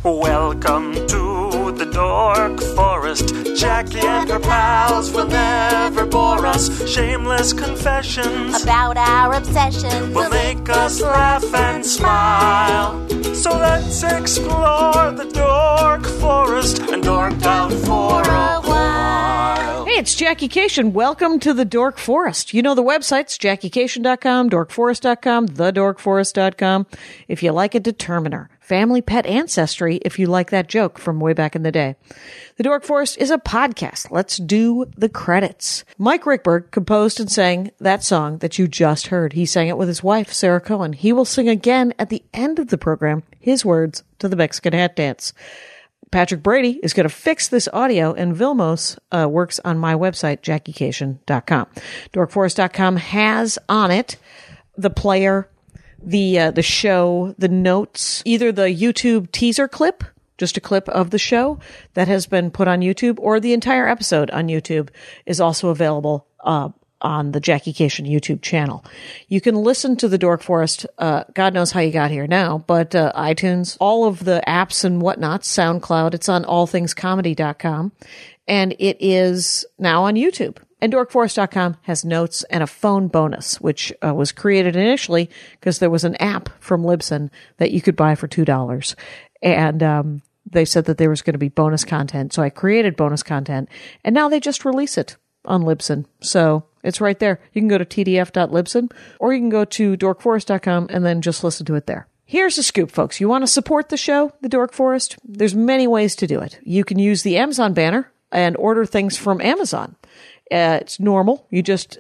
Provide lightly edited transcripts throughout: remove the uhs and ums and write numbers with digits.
Welcome to the Dork Forest. Jackie and her pals will never bore us. Shameless confessions about our obsession will make us laugh and smile. So let's explore the Dork Forest and dork out for a while. Hey, it's Jackie Cation. Welcome to the Dork Forest. You know the websites, JackieCation.com, DorkForest.com, TheDorkForest.com. If you like a determiner. Family Pet Ancestry, if you like that joke from way back in the day. The Dork Forest is a podcast. Let's do the credits. Mike Rickberg composed and sang that song that you just heard. He sang it with his wife, Sarah Cohen. He will sing again at the end of the program his words to the Mexican Hat Dance. Patrick Brady is going to fix this audio, and Vilmos works on my website, JackieCation.com. DorkForest.com has on it the player, the show, the notes, either the YouTube teaser clip, just a clip of the show that has been put on YouTube, or the entire episode on YouTube is also available on the Jackie Cation YouTube channel. You can listen to the Dork Forest, God knows how you got here now, but iTunes, all of the apps and whatnot, SoundCloud, it's on allthingscomedy.com, and it is now on YouTube. And DorkForest.com has notes and a phone bonus, which was created initially because there was an app from Libsyn that you could buy for $2. And they said that there was going to be bonus content. So I created bonus content, and now they just release it on Libsyn. So it's right there. You can go to tdf.libsyn, or you can go to DorkForest.com and then just listen to it there. Here's the scoop, folks. You want to support the show, The Dork Forest? There's many ways to do it. You can use the Amazon banner and order things from Amazon. It's normal. It's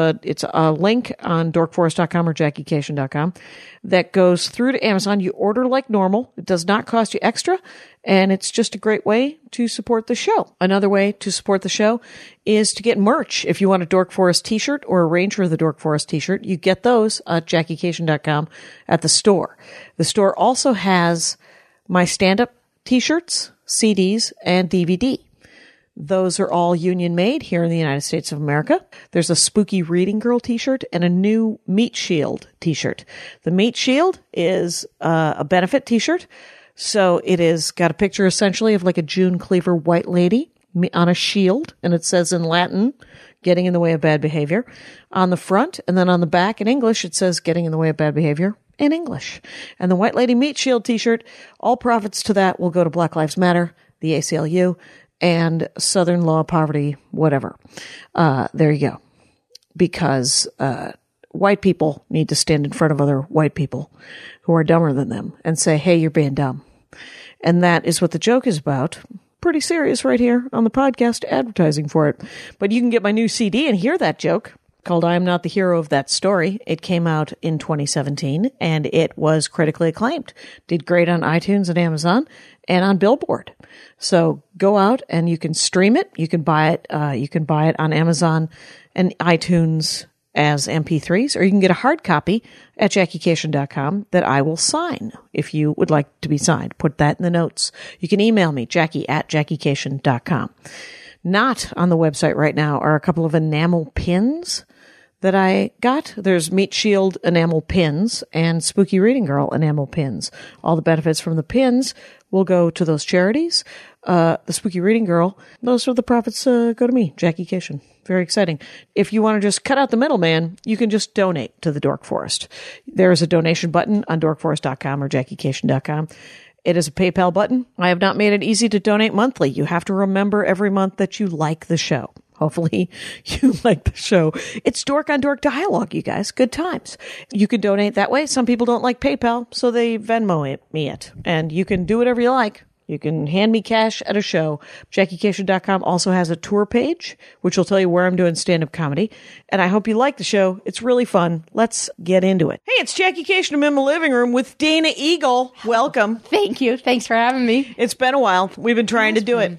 a link on dorkforest.com or JackieCation.com that goes through to Amazon. You order like normal. It does not cost you extra, and it's just a great way to support the show. Another way to support the show is to get merch. If you want a Dork Forest t-shirt or a Ranger of the Dork Forest t-shirt, you get those at JackieCation.com at the store. The store also has my stand-up t-shirts, CDs, and DVD. Those are all union made here in the United States of America. There's a Spooky Reading Girl t-shirt and a new Meat Shield t-shirt. The Meat Shield is a benefit t-shirt. So it is got a picture essentially of like a June Cleaver white lady on a shield. And it says in Latin, getting in the way of bad behavior on the front. And then on the back in English, it says getting in the way of bad behavior in English. And the White Lady Meat Shield t-shirt, all profits to that will go to Black Lives Matter, the ACLU, and Southern Law Poverty, whatever. There you go. Because white people need to stand in front of other white people who are dumber than them and say, hey, you're being dumb. And that is what the joke is about. Pretty serious right here on the podcast, advertising for it. But you can get my new CD and hear that joke called I Am Not the Hero of That Story. It came out in 2017, and it was critically acclaimed. Did great on iTunes and Amazon and on Billboard. So go out and you can stream it. You can buy it. You can buy it on Amazon and iTunes as MP3s, or you can get a hard copy at JackieCation.com that I will sign if you would like to be signed. Put that in the notes. You can email me, Jackie@JackieCation.com. Not on the website right now are a couple of enamel pins that I got. There's Meat Shield enamel pins and Spooky Reading Girl enamel pins. All the benefits from the pins will go to those charities. The Spooky Reading Girl, those are the profits go to me, Jackie Cation. Very exciting. If you want to just cut out the middleman, you can just donate to the Dork Forest. There is a donation button on dorkforest.com or JackieCation.com. It is a PayPal button. I have not made it easy to donate monthly. You have to remember every month that you like the show. Hopefully you like the show. It's dork on dork dialogue, you guys. Good times. You can donate that way. Some people don't like PayPal, so they Venmo me it. And you can do whatever you like. You can hand me cash at a show. JackieCation.com also has a tour page, which will tell you where I'm doing stand-up comedy. And I hope you like the show. It's really fun. Let's get into it. Hey, it's Jackie Cation. I'm in my living room with Dana Eagle. Welcome. Thank you. Thanks for having me. It's been a while. We've been trying to do it.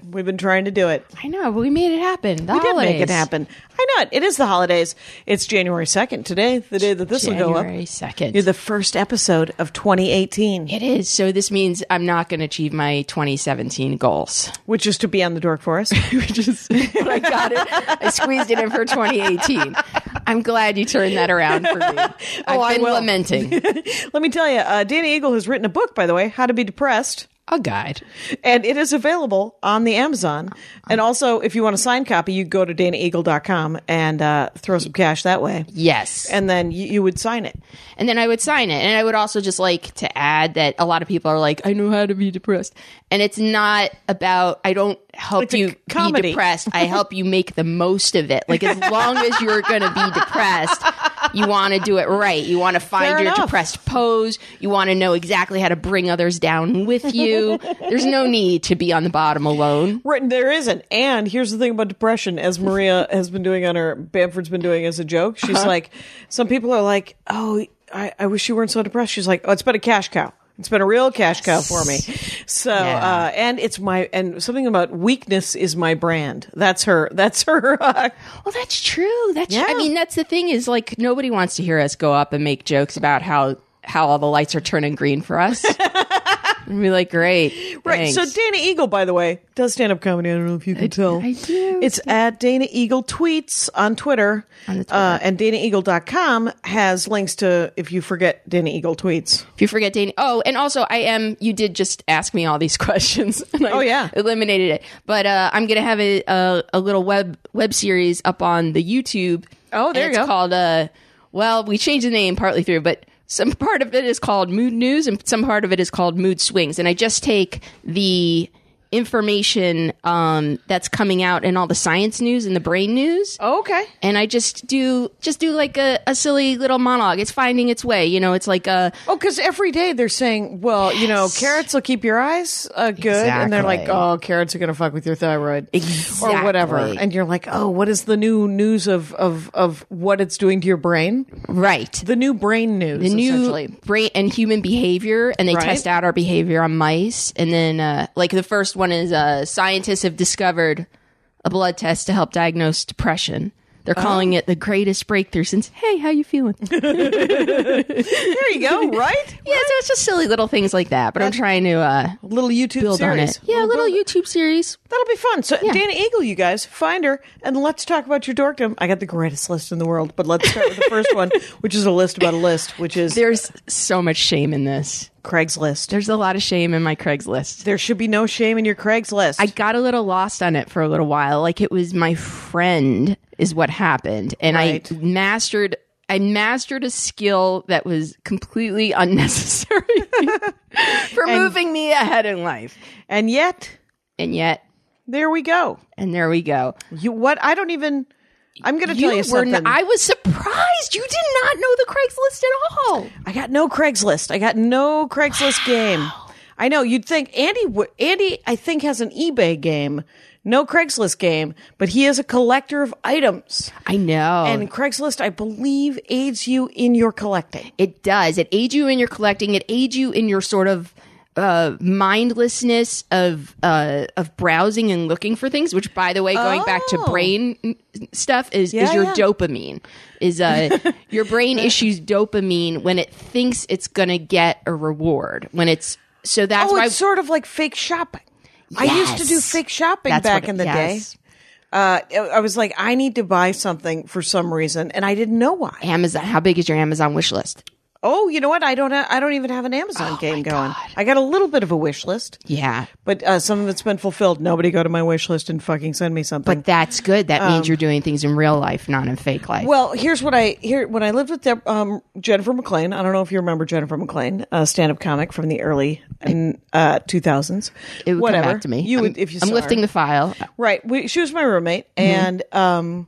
I know, but we made it happen. We did make it happen. I know it. It is the holidays. It's January 2nd today, the day that this will go up. January 2nd. You're the first episode of 2018. It is. So this means I'm not going to achieve my 2017 goals. Which is to be on the Dork Forest. But I got it. I squeezed it in for 2018. I'm glad you turned that around for me. I've been lamenting. Let me tell you, Dana Eagle has written a book, by the way, How to Be Depressed. A guide. And it is available on the Amazon. And also, if you want a signed copy, you go to DanaEagle.com and throw some cash that way. Yes. And then you would sign it. And then I would sign it. And I would also just like to add that a lot of people are like, I know how to be depressed. And it's not about, I don't help It's a you be comedy. depressed. I help you make the most of it. Like, as long as you're going to be depressed, you want to do it right. You want to find Fair your enough. depressed pose. You want to know exactly how to bring others down with you. There's no need to be on the bottom alone. Right, there isn't. And here's the thing about depression, as Maria has been doing Bamford's been doing as a joke. She's like, some people are like, oh, I wish you weren't so depressed. She's like, oh, it's been a cash cow. It's been a real cash cow for me. So, Yeah. and something about weakness is my brand. That's her. Well, that's true. Yeah. I mean, that's the thing is, like, nobody wants to hear us go up and make jokes about how all the lights are turning green for us. And be like, great. Right. Thanks. So Dana Eagle, by the way, does stand-up comedy. I don't know if you can tell. I do. It's at Dana Eagle Tweets on Twitter. On the Twitter. And DanaEagle.com has links to, if you forget Dana Eagle Tweets. If you forget Dana. Oh, and also you did just ask me all these questions. And I eliminated it. But I'm going to have a little web series up on the YouTube. Oh, there and you it's go. called, we changed the name partly through, but some part of it is called Mood News and some part of it is called Mood Swings. And I just take the information that's coming out in all the science news and the brain news. Oh, okay. And I just do like a silly little monologue. It's finding its way. You know, it's like Because every day they're saying, well, carrots will keep your eyes good. And they're like, Exactly. oh, carrots are going to fuck with your thyroid. Exactly. Or whatever. And you're like, oh, what is the new news of what it's doing to your brain? right. The new brain news, The new essentially. brain and human behavior, and they Right. test out our behavior on mice. And then, like the first one is scientists have discovered a blood test to help diagnose depression. They're calling it the greatest breakthrough since. Hey, how you feeling? Yeah, so There you go, right? it's just silly little things like that. But I'm trying to Little YouTube build on series. it. Yeah, a little YouTube series. That'll be fun. So, Yeah. Dana Eagle, you guys, find her and let's talk about your dorkdom. I got the greatest list in the world, but let's start with the first one, which is a list about a list, which is There's so much shame in this. Craigslist. There's a lot of shame in my Craigslist. There should be no shame in your Craigslist. I got a little lost on it for a little while. Like, it was my friend is what happened. And Right. I mastered a skill that was completely unnecessary for moving me ahead in life. And yet, And yet, there we go. and there we go. I'm going to tell you something. I was surprised. You did not know the Craigslist at all. I got no Craigslist. I got no Craigslist game. I know you'd think Andy, I think, has an eBay game, no Craigslist game, but he is a collector of items. I know. And Craigslist, I believe, aids you in your collecting. It does. It aids you in your collecting. It aids you in your sort of mindlessness of browsing and looking for things. Which, by the way, going back to brain stuff is your dopamine. Is your brain issues dopamine when it thinks it's gonna get a reward. When it's so that's why It's sort of like fake shopping. I used to do Yes. fake shopping That's back what- in the yes. day. I was like, I need to buy something for some reason, and I didn't know why. Amazon. How big is your Amazon wish list? Oh, you know what? I don't even have an Amazon game going. I got a little bit of a wish list, Yeah. but some of it's been fulfilled. Nobody go to my wish list and fucking send me something. But that's good. That means you're doing things in real life, not in fake life. Well, here's what when I lived with Jennifer McLean. I don't know if you remember Jennifer McLean, a stand-up comic from the early 2000s. it would Whatever. come back to me. You would if you. I'm saw lifting her. the file. Right. She was my roommate, Mm-hmm. and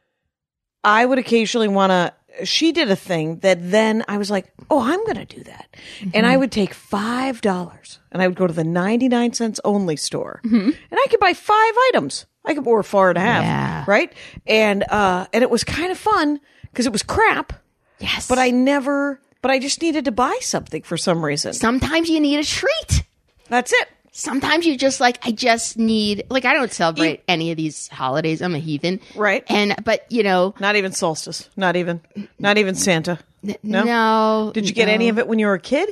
I would occasionally want to. She did a thing that then I was like, oh, I'm going to do that. Mm-hmm. And I would take $5 and I would go to the 99 cents only store and I could buy 5 items. I could, or 4.5. Yeah. Right. And it was kind of fun because it was crap, Yes. but I just needed to buy something for some reason. Sometimes you need a treat. That's it. Sometimes you're just like, I just need, like, I don't celebrate any of these holidays. I'm a heathen. Right. But, you know, Not even solstice. Not even Santa. No? no. Did you get any of it when you were a kid?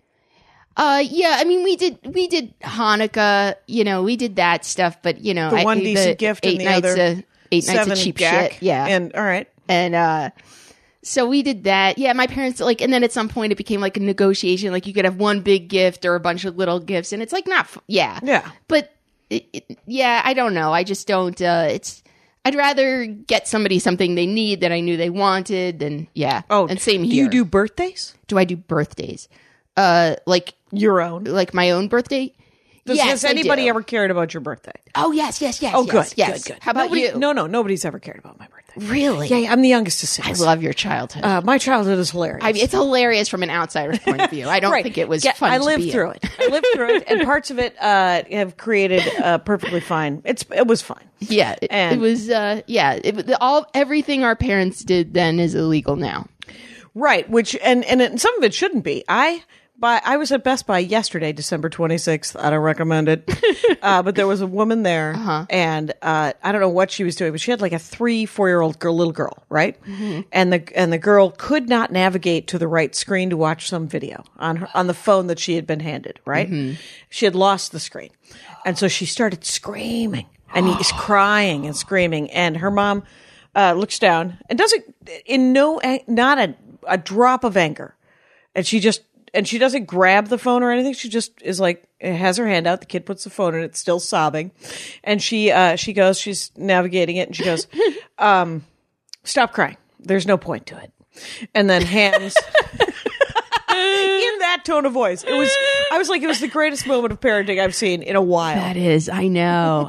Yeah, I mean, we did Hanukkah, you know, we did that stuff, but, you know, The one decent gift and the other eight nights of cheap gack. shit. Yeah. And all right. And So we did that. Yeah, my parents and then at some point it became like a negotiation. Like you could have one big gift or a bunch of little gifts, and it's like not. Yeah. But I don't know. I just don't. I'd rather get somebody something they need that I knew they wanted than Oh, and same here. Do you do birthdays? Do I do birthdays? Like your own? Like my own birthday? Has anybody ever cared about your birthday? Oh, yes. Oh, good. How about you? No, nobody's ever cared about my birthday. Really? Yeah, I'm the youngest of six. I love your childhood. My childhood is hilarious. It's hilarious from an outsider's point of view. I don't think it was fun. I lived through it. And parts of it have created perfectly fine. It was fine. Yeah, it was. Everything our parents did then is illegal now. Right. Which and some of it shouldn't be. I was at Best Buy yesterday, December 26th. I don't recommend it. But there was a woman there, and I don't know what she was doing, but she had like a 3-4-year-old little girl, right? Mm-hmm. And the girl could not navigate to the right screen to watch some video on the phone that she had been handed, right? Mm-hmm. She had lost the screen. And so she started screaming, and he's crying and screaming, and her mom looks down and not a drop of anger. And she doesn't grab the phone or anything. She just is like, has her hand out. The kid puts the phone in. It's still sobbing. And she's navigating it. And she goes, stop crying. There's no point to it. And then hands in that tone of voice. I was like, it was the greatest moment of parenting I've seen in a while. That is, I know.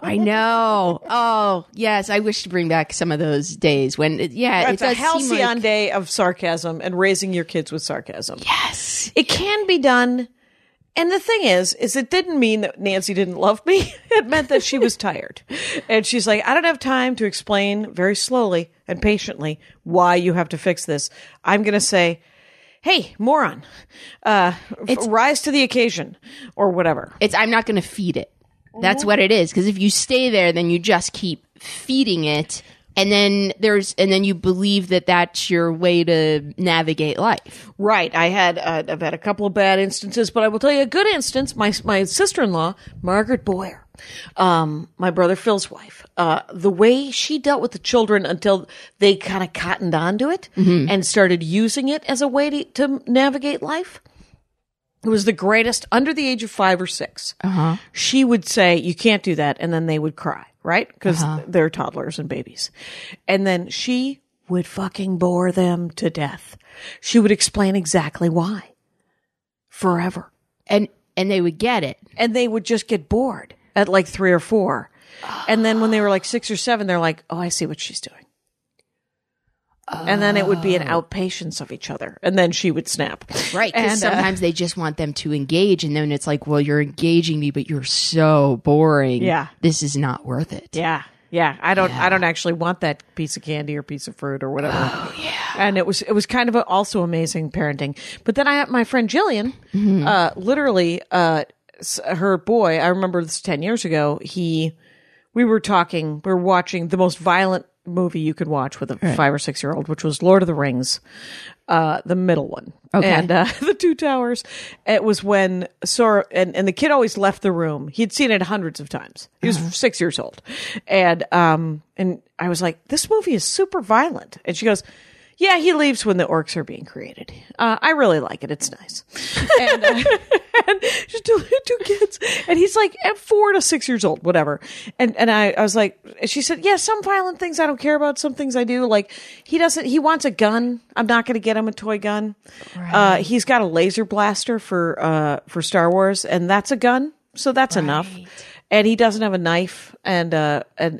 Oh, yes. I wish to bring back some of those days when, it's a halcyon day of sarcasm and raising your kids with sarcasm. Yes. It can be done. And the thing is it didn't mean that Nancy didn't love me. It meant that she was tired. And she's like, I don't have time to explain very slowly and patiently why you have to fix this. I'm going to say, hey, moron, rise to the occasion or whatever. I'm not going to feed it. That's what it is. Because if you stay there, then you just keep feeding it. And then you believe that that's your way to navigate life. Right. I've had a couple of bad instances, but I will tell you a good instance. My sister-in-law, Margaret Boyer, my brother Phil's wife, the way she dealt with the children until they kind of cottoned onto it and started using it as a way to navigate life. It was the greatest. Under the age of 5 or 6, she would say, you can't do that. And then they would cry, right? Because they're toddlers and babies. And then she would fucking bore them to death. She would explain exactly why. Forever. And they would get it. And they would just get bored at like 3 or 4. And then when they were like 6 or 7, they're like, oh, I see what she's doing. And then it would be an outpatience of each other. And then she would snap. Right. Because sometimes they just want them to engage. And then it's like, well, you're engaging me, but you're so boring. Yeah. This is not worth it. Yeah. Yeah. I don't actually want that piece of candy or piece of fruit or whatever. Oh, yeah. And it was kind of also amazing parenting. But then I had my friend Jillian, literally, her boy, I remember this 10 years ago, we were watching the most violent movie you could watch with a 5 or 6 year old, which was Lord of the Rings, the middle one. Okay. And the Two Towers. It was when Sora and the kid always left the room. He'd seen it hundreds of times. He was 6 years old. And I was like, this movie is super violent. And she goes, yeah, he leaves when the orcs are being created. I really like it. It's nice. And just two kids. And he's like 4 to 6 years old, whatever. And I was like, she said, yeah, some violent things I don't care about. Some things I do. Like he wants a gun. I'm not going to get him a toy gun. Right. He's got a laser blaster for Star Wars, and that's a gun. So that's enough. And he doesn't have a knife. And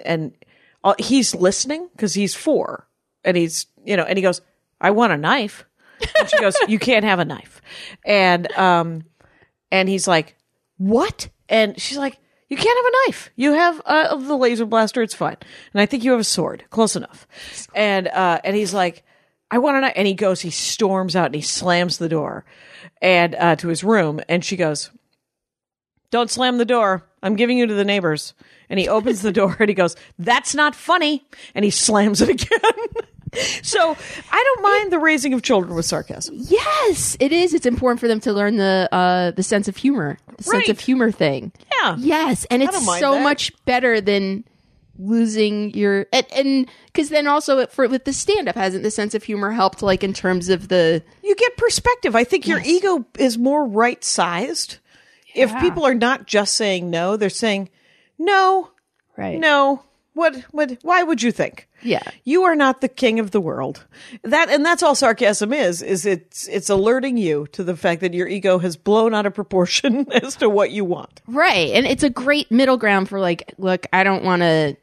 he's listening because he's 4. And he's, and he goes, I want a knife. And she goes, you can't have a knife. And he's like, what? And she's like, you can't have a knife. You have the laser blaster. It's fine. And I think you have a sword. Close enough. And he's like, I want a knife. And he storms out and he slams the door and to his room. And she goes, don't slam the door. I'm giving you to the neighbors. And he opens the door and he goes, that's not funny. And he slams it again. So I don't mind the raising of children with sarcasm. Yes, it is. It's important for them to learn the sense of humor, sense of humor thing. Yeah. Yes, and it's so much better than losing your and because then also with the stand-up, hasn't the sense of humor helped, like in terms of the You get perspective. I think your ego is more right-sized. If people are not just saying no, they're saying no, right no. What? Why would you think? Yeah. You are not the king of the world. That's all sarcasm is it's alerting you to the fact that your ego has blown out of proportion as to what you want. Right. And it's a great middle ground for like, look, I don't want to,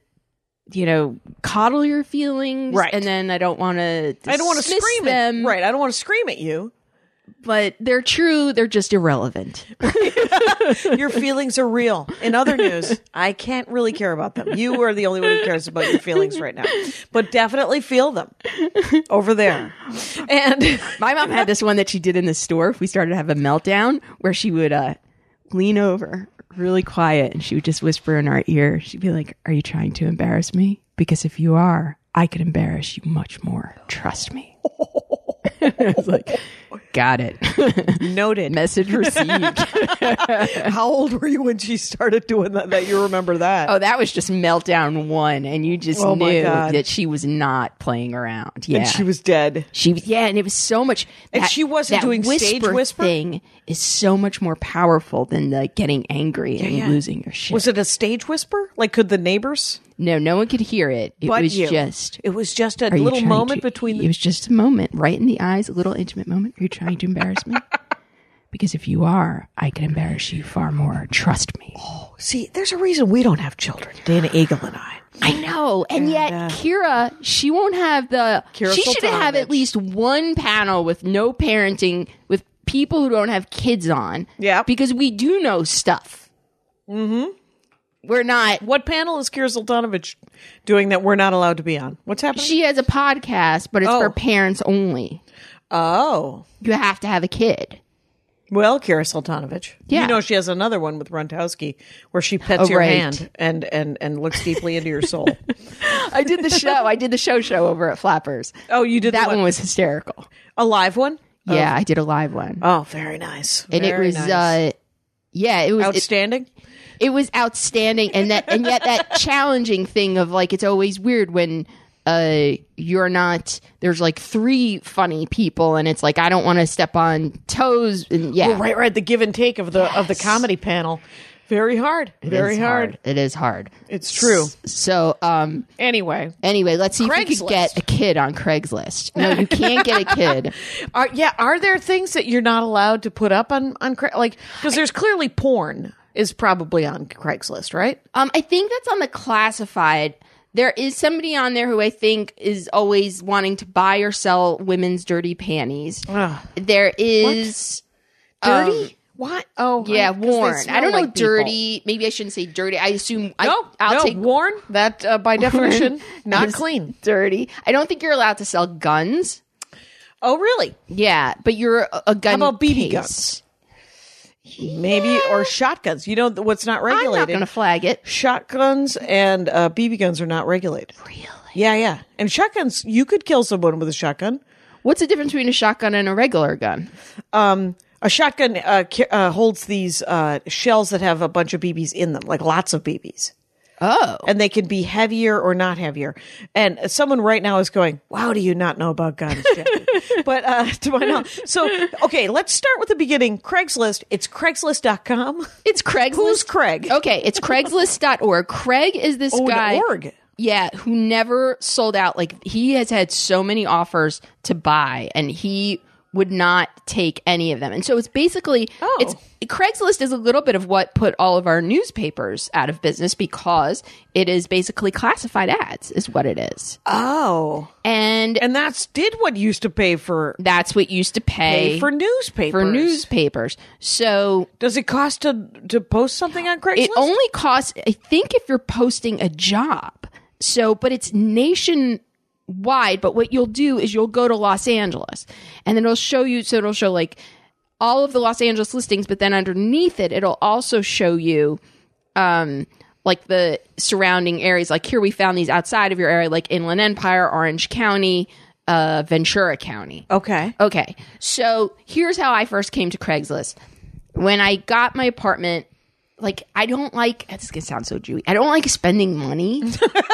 coddle your feelings. Right. And then I don't want to scream them. Right. I don't want to scream at you. But they're true. They're just irrelevant. Your feelings are real. In other news, I can't really care about them. You are the only one who cares about your feelings right now. But definitely feel them over there. And my mom had this one that she did in the store if we started to have a meltdown, where she would lean over really quiet and she would just whisper in our ear. She'd be like, "Are you trying to embarrass me? Because if you are, I could embarrass you much more. Trust me." I was like, got it. Noted. Message received. How old were you when she started doing that you remember that? Oh, that was just meltdown one, and you just knew that she was not playing around. Yeah, and she was dead. And it was so much. And she wasn't doing stage whisper thing is so much more powerful than the getting angry and losing your shit. Was it a stage whisper? Like, could the neighbors? No one could hear it. It was just a little moment between. It was just a moment, right in the eyes, a little intimate moment. Are you trying to embarrass me? Because if you are, I can embarrass you far more. Trust me. Oh, see, there's a reason we don't have children, Dana Eagle and I. I know. And yet, Kira, she won't have she should have at least one panel with no parenting, with people who don't have kids on. Yeah. Because we do know stuff. Mm-hmm. We're not. What panel is Kira Sultanovich doing that we're not allowed to be on? What's happening? She has a podcast, but it's for parents only. Oh. You have to have a kid. Well, Kira Sultanovich. Yeah. You know she has another one with Runtowski where she pets your hand and looks deeply into your soul. I did the show. I did the show over at Flappers. Oh, you did that one was hysterical. A live one? Yeah, I did a live one. Oh, very nice. And it was nice. It was outstanding. It was outstanding, and yet that challenging thing of like, it's always weird when you're not, there's like three funny people and it's like, I don't want to step on toes, and right, the give and take of the comedy panel. Very hard. Very hard. It is hard. It's true. So anyway, let's see if you could get a kid on Craigslist. No, you can't get a kid. Are there things that you're not allowed to put up on like, because there's clearly porn is probably on Craigslist, right? I think that's on the classified. There is somebody on there who I think is always wanting to buy or sell women's dirty panties. There is dirty. What? Oh, yeah, worn. I don't know, like dirty. People. Maybe I shouldn't say dirty. I assume I'll take worn. That by definition, not clean, dirty. I don't think you're allowed to sell guns. Oh, really? Yeah, but you're a gun. How about BB case. guns? Maybe, or shotguns. You know what's not regulated? I'm not going to flag it. Shotguns and BB guns are not regulated. Really? Yeah. And shotguns, you could kill someone with a shotgun. What's the difference between a shotgun and a regular gun? A shotgun holds these shells that have a bunch of BBs in them, like lots of BBs. Oh. And they can be heavier or not heavier. And someone right now is going, wow, do you not know about guns, Jackie? But to my knowledge. So, okay, let's start with the beginning. Craigslist. It's Craigslist.com. It's Craigslist. Who's Craig? Okay, it's Craigslist.org. Craig is this guy. .org. Yeah, who never sold out. Like, he has had so many offers to buy, and he would not take any of them. And so it's basically, Craigslist is a little bit of what put all of our newspapers out of business, because it is basically classified ads is what it is. Oh. And did what used to pay for. That's what used to pay for newspapers. So does it cost to post something on Craigslist? It only costs, I think, if you're posting a job. So, but it's nationwide. But what you'll do is you'll go to Los Angeles, and then it'll show you. So it'll show like all of the Los Angeles listings, but then underneath it, it'll also show you like the surrounding areas. Like, here we found these outside of your area, like Inland Empire, Orange County, Ventura County. Okay. So here's how I first came to Craigslist. When I got my apartment like, I don't like, this is going to sound so Jewy. I don't like spending money.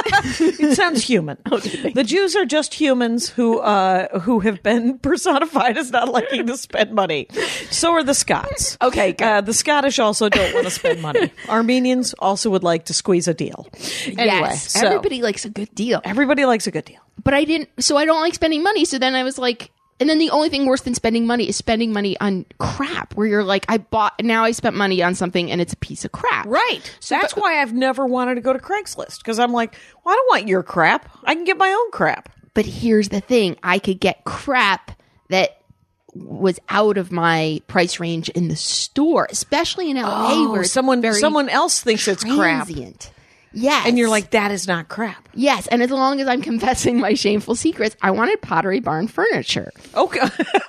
It sounds human. The Jews are just humans who have been personified as not liking to spend money. So are the Scots. Okay, good. The Scottish also don't want to spend money. Armenians also would like to squeeze a deal. Anyway, Yes, so everybody likes a good deal. everybody likes a good deal. But I don't like spending money. So then I was like, and then the only thing worse than spending money is spending money on crap, where you're like, now I spent money on something and it's a piece of crap. Right. That's why I've never wanted to go to Craigslist, because I'm like, well, I don't want your crap. I can get my own crap. But here's the thing. I could get crap that was out of my price range in the store, especially in LA where it's someone very else thinks it's crap. transient. Yes. And you're like, that is not crap. Yes. And as long as I'm confessing my shameful secrets, I wanted Pottery Barn furniture. Okay.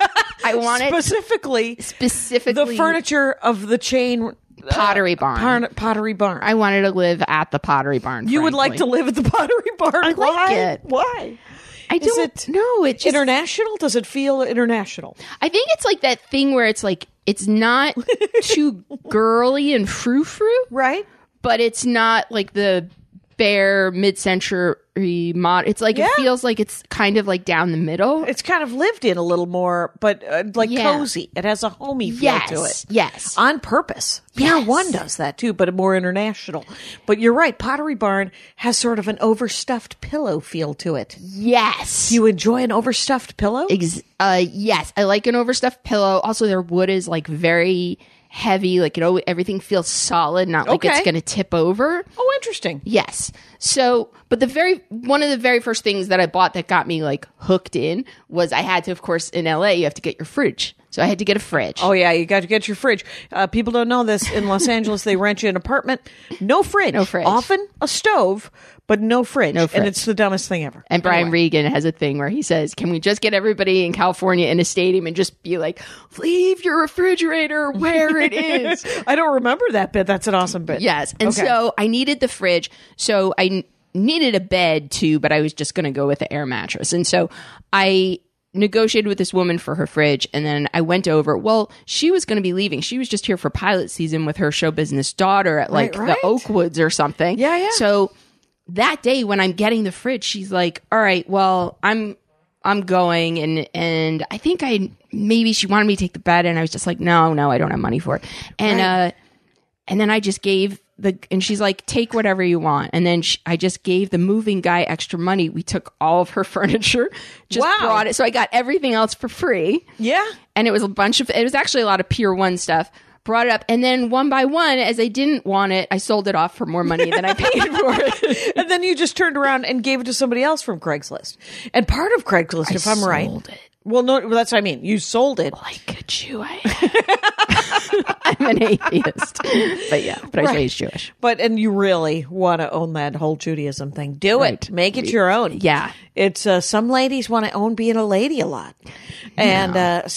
I wanted specifically specifically the furniture of the chain Pottery Barn. Pottery Barn. I wanted to live at the Pottery Barn. You would like to frankly. live at the Pottery Barn. I like it. Why? I Is don't it know. It's just, international? Does it feel international? I think it's like that thing where it's like, it's not too girly and frou-frou, Right? but it's not like the bare mid-century mod. It's like, Yeah. it feels like it's kind of like down the middle. It's kind of lived in a little more, but like Yeah. cozy. It has a homey feel Yes. to it. Yes. On purpose. Pier Yes. 1 does that too, but more international. But you're right. Pottery Barn has sort of an overstuffed pillow feel to it. Yes. You enjoy an overstuffed pillow? Yes. I like an overstuffed pillow. Also, their wood is like very heavy. Like, everything feels solid, not like it's Okay. going to tip over. Oh, interesting. Yes. So, but one of the very first things that I bought that got me like hooked in was I had to, of course, in LA, you have to get your fridge. So I had to get a fridge. Oh, yeah, you got to get your fridge. People don't know this. In Los Angeles, they rent you an apartment. No fridge. No fridge. Often a stove, but no fridge. No fridge. And it's the dumbest thing ever. And Brian Anyway. Regan has a thing where he says, can we just get everybody in California in a stadium and just be like, leave your refrigerator where it is? I don't remember that bit. That's an awesome bit. Yes. And Okay. so I needed the fridge. So I needed a bed too, but I was just going to go with the air mattress. And so I negotiated with this woman for her fridge, and then I went over. Well, she was going to be leaving. She was just here for pilot season with her show business daughter at like Right. the Oakwoods or something. Yeah, yeah. So that day when I'm getting the fridge, she's like, all right, well, I'm going, and I think maybe she wanted me to take the bed, and I was just like, no, I don't have money for it. And Right. and then I just gave and she's like, take whatever you want. And then I just gave the moving guy extra money. We took all of her furniture, just Wow. brought it. So I got everything else for free. Yeah. And it was it was actually a lot of Pier 1 stuff. Brought it up. And then one by one, as I didn't want it, I sold it off for more money than I paid for it. And then you just turned around and gave it to somebody else from Craigslist. And part of Craigslist, if I'm right. sold it. Well, no, that's what I mean. You sold it. Like a Jew, I'm an atheist. But I was Right. raised Jewish. And you really want to own that whole Judaism thing. Do Right. it. Make it your own. Yeah. It's some ladies want to own being a lady a lot. And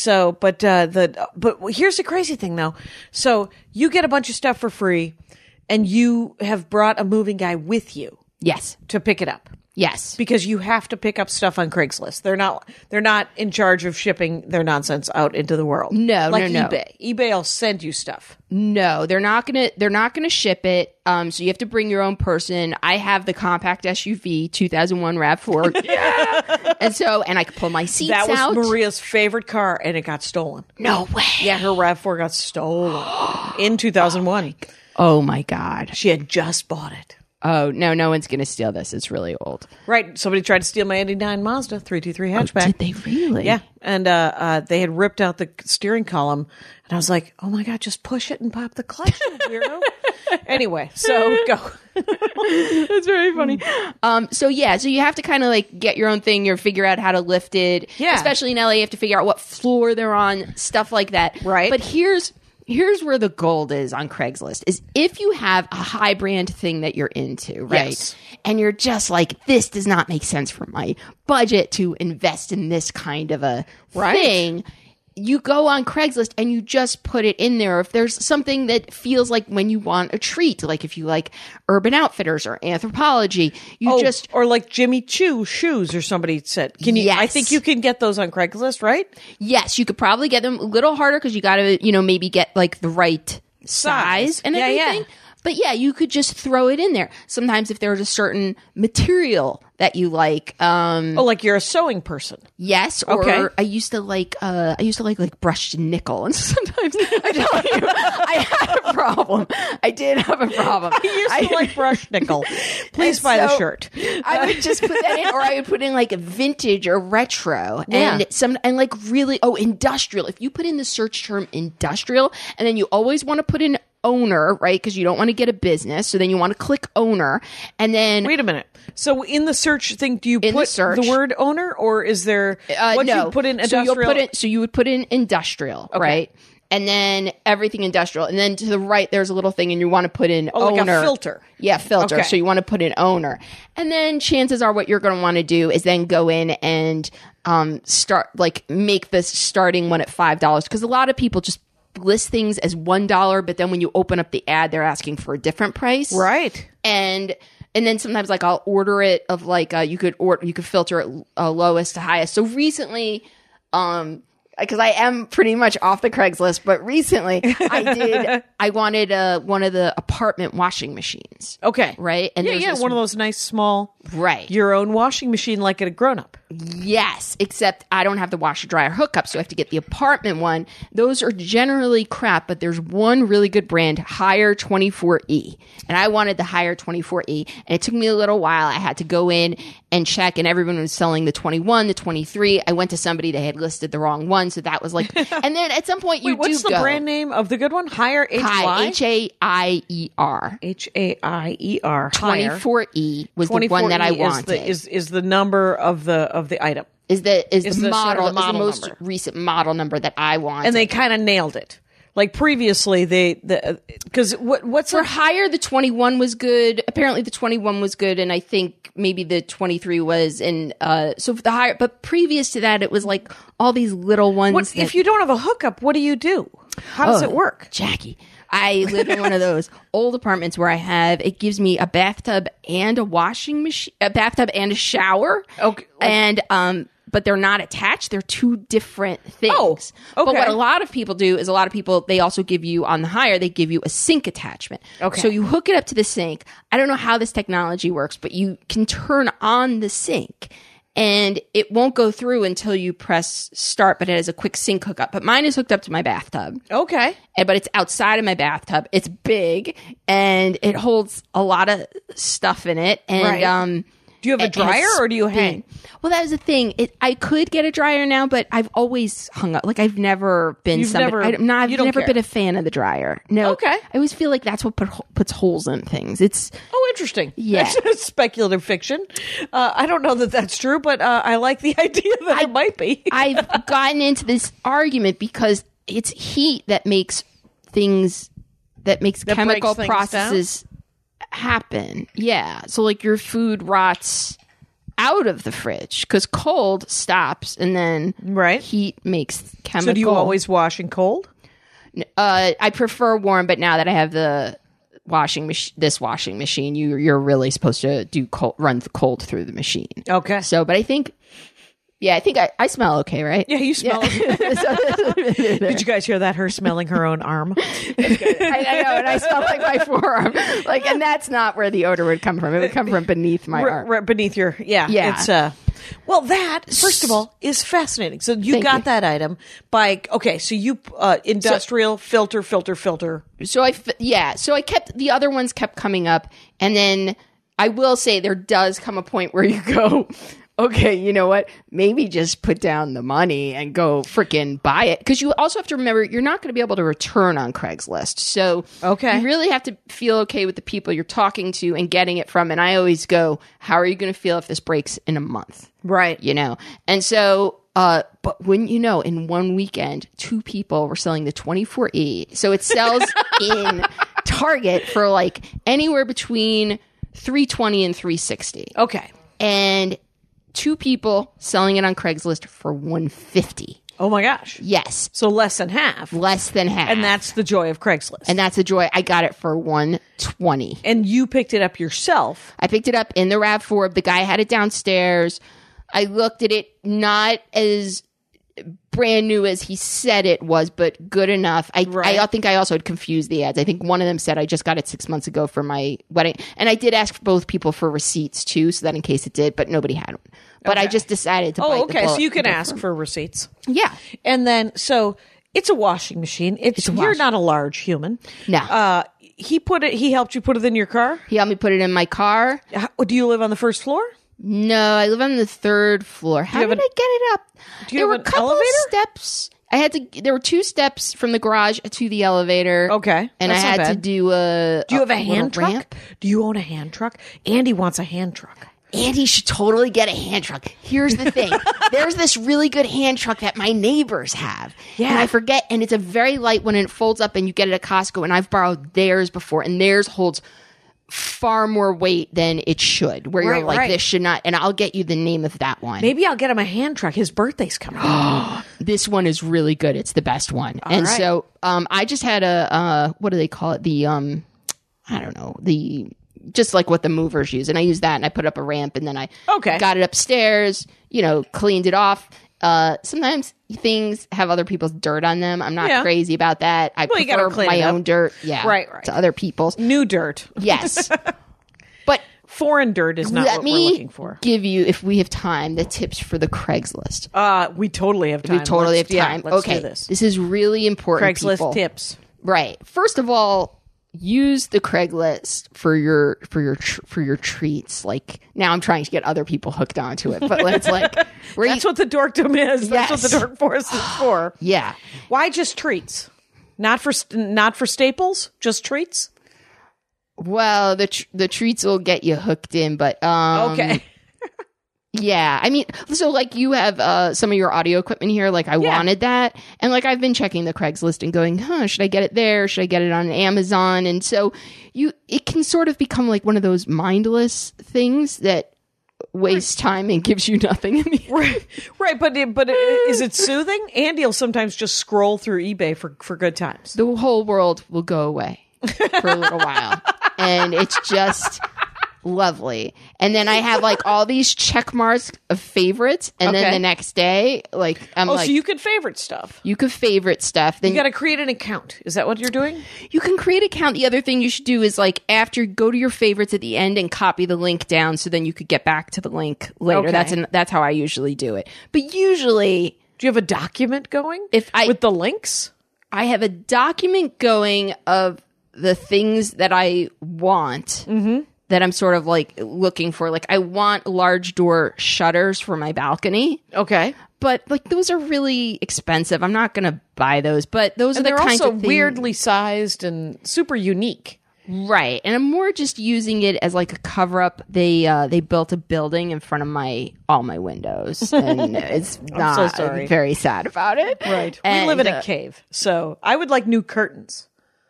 but here's the crazy thing though. So you get a bunch of stuff for free and you have brought a moving guy with you Yes. to pick it up. Yes. Because you have to pick up stuff on Craigslist. They're not in charge of shipping their nonsense out into the world. No, like no. eBay. eBay will send you stuff. No, they're not gonna ship it. So you have to bring your own person. I have the compact SUV 2001 RAV4. Yeah. And I could pull my seats That was out. Maria's favorite car, and it got stolen. No way. Yeah, her RAV4 got stolen in 2001. Oh my God. She had just bought it. Oh no one's gonna steal this. It's really old. Right. Somebody tried to steal my 89 Mazda 323 hatchback. Did they really? Yeah. And they had ripped out the steering column. And I was like, oh my God, just push it and pop the clutch, you weirdo. Anyway, so go. That's very funny. So you have to kind of like get your own thing. You figure out how to lift it. Yeah. Especially in LA, you have to figure out what floor they're on, stuff like that. Right. But here's where the gold is on Craigslist is if you have a high brand thing that you're into, right? Yes. And you're just like, this does not make sense for my budget to invest in this kind of a thing. You go on Craigslist and you just put it in there. If there's something that feels like when you want a treat, like if you like Urban Outfitters or Anthropologie, or like Jimmy Choo shoes, or somebody said, can you? Yes. I think you can get those on Craigslist, right? yes, you could probably get them a little harder because you got to, maybe get like the right size and Yeah, yeah. everything. But yeah, you could just throw it in there. Sometimes if there's a certain material that you like, like you're a sewing person. yes, or Okay. I used to like brushed nickel, and sometimes I tell you, I had a problem. I did have a problem. I used to like brushed nickel. Please buy the so shirt. I would just put that in, or I would put in like a vintage or retro, Yeah. and like really industrial. If you put in the search term industrial, and then you always want to put in owner, right? Because you don't want to get a business, so then you want to click owner, and then Wait a minute. So in the search thing, do you In the put search. the word owner, or is there once no. you put in industrial? So you would put in industrial, right? And then everything industrial, and then to the right there's a little thing, and you want to put in like owner. a filter. Yeah, filter. Okay. So you want to put in owner, and then chances are what you're going to want to do is then go in and start make this starting one at $5, because a lot of people just list things as $1, but then when you open up the ad, they're asking for a different price, Right. and then sometimes I'll order it of you could filter it lowest to highest. So recently, because I am pretty much off the Craigslist, but recently I wanted one of the apartment washing machines. Okay. Right? And Yeah, there's yeah. this- One of those nice small, Right. your own washing machine like at a grown up. Yes, except I don't have the washer dryer hookup, so I have to get the apartment one. Those are generally crap, but there's one really good brand, Hire 24E. And I wanted the Hire 24E, and it took me a little while. I had to go in and check, and everyone was selling the 21, the 23. I went to somebody that had listed the wrong one, so that was like, and then at some point you Wait, what's do the go. brand name of the good one? Higher Hi, HY? H-A-I-E-R. H-A-I-E-R. 24E was the one that I 24E wanted. Is the number of the item. Is the model, sort of the is the model most number. recent model number that I wanted. And they kind of nailed it. Like previously, because what's For a Hire, the 21 was good. Apparently, the 21 was good, and I think maybe the 23 was. And so for the Hire, but previous to that, it was like all these little ones. what if you don't have a hookup? What do? How does it work? Jackie? I live in one of those old apartments where it gives me a bathtub and a washing machine, a bathtub and a shower. Okay. And but they're not attached. They're two different things. Oh, But okay. what a lot of people do is they also give you on the Hire, they give you a sink attachment. Okay. So you hook it up to the sink. I don't know how this technology works, but you can turn on the sink and it won't go through until you press start, but it has a quick sink hookup. But mine is hooked up to my bathtub. Okay. But it's outside of my bathtub. It's big and it holds a lot of stuff in it. And Right. Do you have a and dryer it's or do you big. hang? Well, that was the thing. I could get a dryer now, but I've always hung up. Like I've never been You've somebody. never- I've you don't never care. been a fan of the dryer. No. Okay. I always feel like that's what puts holes in things. It's Oh, interesting. Yeah. That's speculative fiction. I don't know that that's true, but I like the idea that it might be. I've gotten into this argument because it's heat that makes things that makes That chemical breaks things processes happen. Yeah. So like your food rots out of the fridge because cold stops and then Right. heat makes chemical. So do you always wash in cold? I prefer warm, but now that I have the washing machine, you're really supposed to do run the cold through the machine. Okay. So, but I think I smell okay, right? Yeah, you smell it. Did you guys hear that? Her smelling her own arm. I know, and I smell like my forearm. And that's not where the odor would come from. It would come from beneath my arm. Right beneath your, yeah. Yeah. It's, well, that, first of all, is fascinating. So you Thank got you. that item so you, industrial, filter. So I kept the other ones kept coming up, and then I will say there does come a point where you go, okay, you know what? Maybe just put down the money and go freaking buy it. Because you also have to remember, you're not going to be able to return on Craigslist. So Okay. you really have to feel okay with the people you're talking to and getting it from. And I always go, how are you going to feel if this breaks in a month? Right. You know? And so, but wouldn't you know, in one weekend, 2 people were selling the 24E. So it sells in Target for like anywhere between $320 and $360. Okay. And 2 people selling it on Craigslist for $150. Oh my gosh. Yes, So less than half. less than half. And that's the joy of Craigslist. and that's a joy. I got it for $120. And you picked it up yourself. I picked it up in the RAV4. The guy had it downstairs. I looked at it, not as brand new as he said it was, but good enough. I think I also had confused the ads. I think one of them said I just got it 6 months ago for my wedding. And I did ask both people for receipts too, so that in case it did, but nobody had them. But I just decided to bite the bullet. So you can ask for receipts. Yeah. And then, so it's a washing machine. You're not a large human. No. He helped you put it in your car? He helped me put it in my car. Do you live on the first floor? No, I live on the third floor. How did I get it up? Do you have an elevator? Of steps. There were 2 steps from the garage to the elevator. Okay. And I had to do a Do you have a hand truck? ramp. Do you own a hand truck? Andy wants a hand truck. Andy should totally get a hand truck. Here's the thing. There's this really good hand truck that my neighbors have. Yeah. And I forget, and it's a very light one, and it folds up, and you get it at Costco, and I've borrowed theirs before, and theirs holds far more weight than it should, where you're like, this should not, and I'll get you the name of that one. Maybe I'll get him a hand truck. His birthday's coming up. This one is really good. It's the best one. So I just had what do they call it? The, I don't know, just like what the movers use. And I used that, and I put up a ramp, and then I got it upstairs, cleaned it off. Sometimes things have other people's dirt on them. I'm not crazy about that. I prefer my own dirt to other people's. New dirt. Yes. But foreign dirt is not what we're looking for. Give you, if we have time, the tips for the Craigslist. We totally have time. We totally have time. Let's do this. This is really important. Craigslist tips. Right. First of all, use the Craigslist for your treats. Like, now I'm trying to get other people hooked onto it, but it's like that's what the dorkdom is. That's what the dork forest is for. Yeah. Why just treats? Not for staples. Just treats. Well, the treats will get you hooked in, but okay. Yeah, I mean, so like you have some of your audio equipment here. Like I wanted that, and like I've been checking the Craigslist and going, should I get it there? Should I get it on Amazon? And so it can sort of become like one of those mindless things that wastes time and gives you nothing in the end. Right. But is it soothing? Andy will sometimes just scroll through eBay for good times. The whole world will go away for a little while, and it's just lovely. And then I have like all these check marks of favorites, and then the next day, like so you could favorite stuff. You could favorite stuff. Then you got to create an account. Is that what you're doing? You can create an account. The other thing you should do is like after go to your favorites at the end and copy the link down, so then you could get back to the link later. Okay. That's how I usually do it. But usually, do you have a document going with the links? I have a document going of the things that I want. Mm-hmm. That I'm sort of like looking for. Like I want large door shutters for my balcony. Okay. But like those are really expensive. I'm not going to buy those, but those are the kinds of things. They're also weirdly sized and super unique. Right. And I'm more just using it as like a cover up. They built a building in front of all my windows, and it's not I'm so sorry. Very sad about it. Right. And, we live in a cave. So I would like new curtains.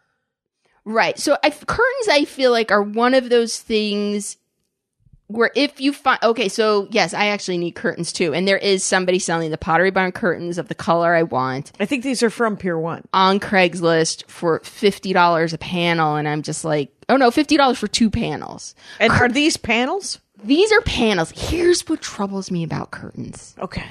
Right. So curtains, I feel like, are one of those things where if you find... Okay, so yes, I actually need curtains too. And there is somebody selling the Pottery Barn curtains of the color I want. I think these are from Pier 1. On Craigslist for $50 a panel. And I'm just like, oh no, $50 for 2 panels. And are these panels? These are panels. Here's what troubles me about curtains. Okay.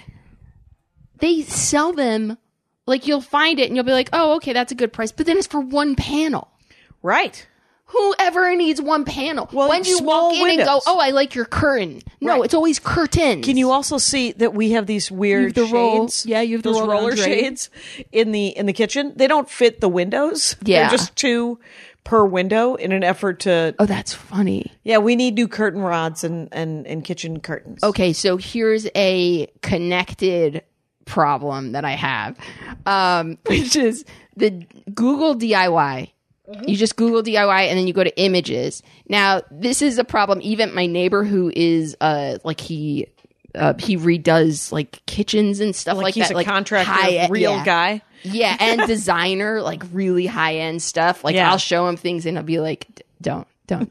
They sell them... Like you'll find it and you'll be like, oh, okay, that's a good price. But then it's for 1 panel. Right. Whoever needs 1 panel? Well, when do you walk in and go, oh, I like your curtain? No, It's always curtains. Can you also see that we have these weird shades? You have those roller shades in the kitchen. They don't fit the windows. Yeah. They're just 2 per window in an effort to... Oh, that's funny. Yeah, we need new curtain rods and kitchen curtains. Okay, so here's a connected problem that I have, which is the Google DIY. You just Google DIY and then you go to images. Now, this is a problem. Even my neighbor who is he redoes like kitchens and stuff like he's that. He's a contractor, guy. Yeah, and designer, like really high end stuff. Like I'll show him things and I'll be like, don't do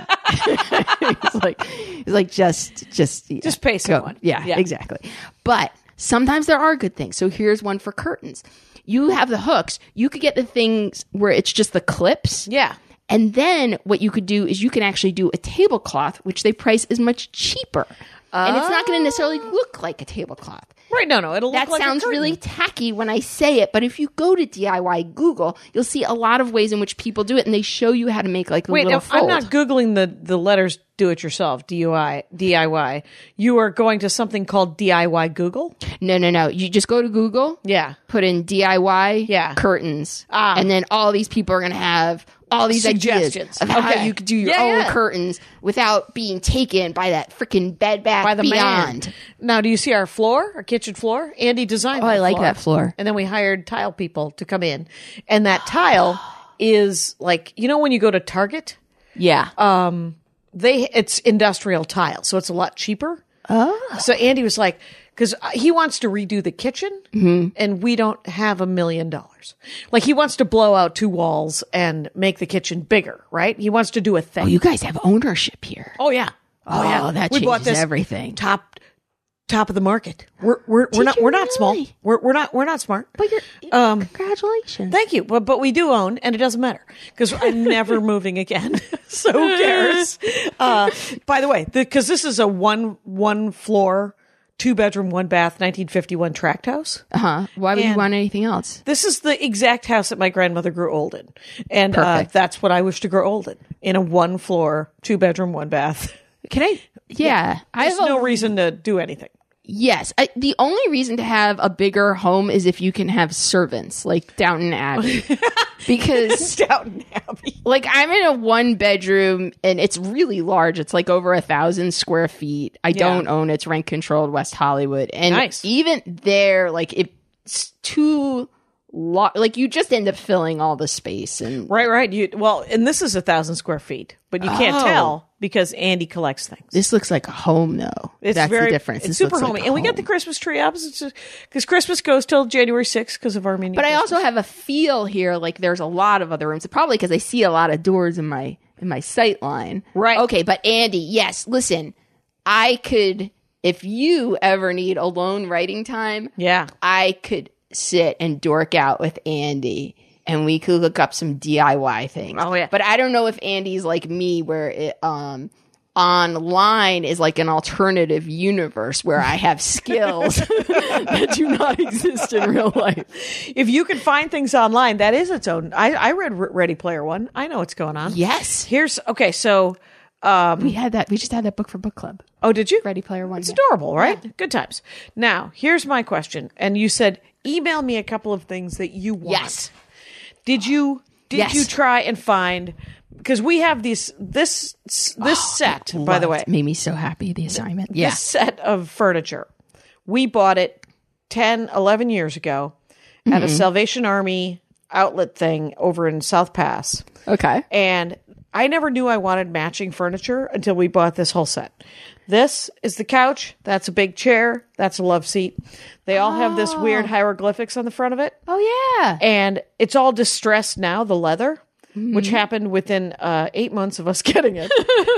that. he's like, just pay someone. Yeah, exactly. But sometimes there are good things. So here's one for curtains. You have the hooks. You could get the things where it's just the clips. Yeah. And then what you could do is you can actually do a tablecloth, which they price is much cheaper. And it's not going to necessarily look like a tablecloth. Right. No. It'll look That like sounds a curtain. really tacky when I say it, but if you go to DIY Google, you'll see a lot of ways in which people do it, and they show you how to make like the Wait, little fold. I'm not Googling the letters do it yourself, DIY. You are going to something called DIY Google? No. You just go to Google, Yeah. put in DIY Yeah. curtains, Ah. and then all these people are going to have all these Suggestions. ideas of how Okay. you could do your Yeah, own yeah. curtains without being taken by that freaking Bed Bath By the Beyond. man. Now, do you see our floor, our kitchen floor? Andy designed Oh, I like that floor. And then we hired tile people to come in. And that tile is like, when you go to Target, Yeah. it's industrial tile, so it's a lot cheaper. Oh. So Andy was like, because he wants to redo the kitchen, and we don't have $1 million. Like, he wants to blow out 2 walls and make the kitchen bigger, right? He wants to do a thing. Oh, you guys have ownership here. Oh yeah. Oh, that We bought changes this everything. Top of the market. We're not you small. really? We're not smart. But you're congratulations. Thank you, but we do own, and it doesn't matter because I'm never moving again. So who cares? By the way, because this is a one floor, 2-bedroom, 1-bath, 1951 tract house. Why would you And- want anything else? This is the exact house that my grandmother grew old in, and Perfect. that's what I wish to grow old in a 1-floor, 2-bedroom, 1-bath. Can I? Yeah, I There's have no reason to do anything. Yes, the only reason to have a bigger home is if you can have servants like Downton Abbey, because Downton Abbey. like I'm in a 1-bedroom and it's really large. It's like over 1,000 square feet. I don't own it. It's rent controlled West Hollywood, and Nice. even there, like it's too. Like you just end up filling all the space and Right. And this is 1,000 square feet, but you can't Oh. tell because Andy collects things. this looks like a home though. It's That's very, the difference. It's This super looks like homey, a and we got the home. Christmas tree opposite because Christmas goes till January 6th because of Armenian. But I Christmas. also have a feel here like there's a lot of other rooms. Probably because I see a lot of doors in my sight line. Right. Okay, but Andy, yes, listen. I could if you ever need alone writing time, Yeah. I could sit and dork out with Andy and we could look up some DIY things. Oh, yeah. But I don't know if Andy's like me where it online is like an alternative universe where I have skills that do not exist in real life. If you can find things online, that is its own. I read Ready Player One. I know what's going on. Yes. Okay. So, We had that. We just had that book for book club. oh, did you? Ready Player One. It's yeah. adorable, right? Good times. Now, here's my question. And you said email me a couple of things that you want. Yes. Did you Yes. try and find? Because we have this set, by the way, It made me so happy. The assignment. Yeah. this set of furniture. We bought it 10, 11 years ago at a Salvation Army outlet thing over in South Pass. Okay. And I never knew I wanted matching furniture until we bought this whole set. This is the couch. That's a big chair. That's a love seat. They all have this weird hieroglyphics on the front of it. Oh yeah. And it's all distressed now, the leather, which happened within 8 months of us getting it.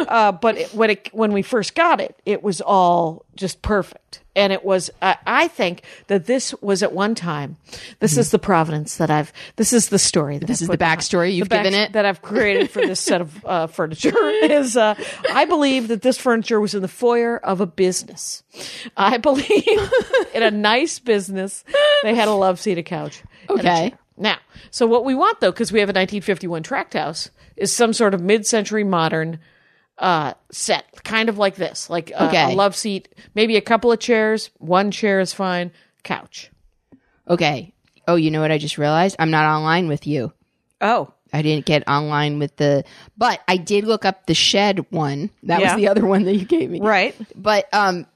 When we first got it, it was all just perfect. And it was, I think that this was at one time, this is the provenance this is the story. This is the backstory you've given it? That I've created for this set of furniture is, I believe that this furniture was in the foyer of a business. I believe in a nice business, they had a love seat, a couch. and a Okay. chair. Now, so what we want though, because we have a 1951 tract house, is some sort of mid-century modern set, kind of like this, like Okay. a love seat, maybe a couple of chairs. One chair is fine. Couch. Okay. Oh, you know what I just realized? I'm not online with you. Oh, I didn't get online with but I did look up the shed one. That Yeah. was the other one that you gave me. right. But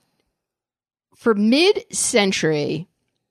for mid-century,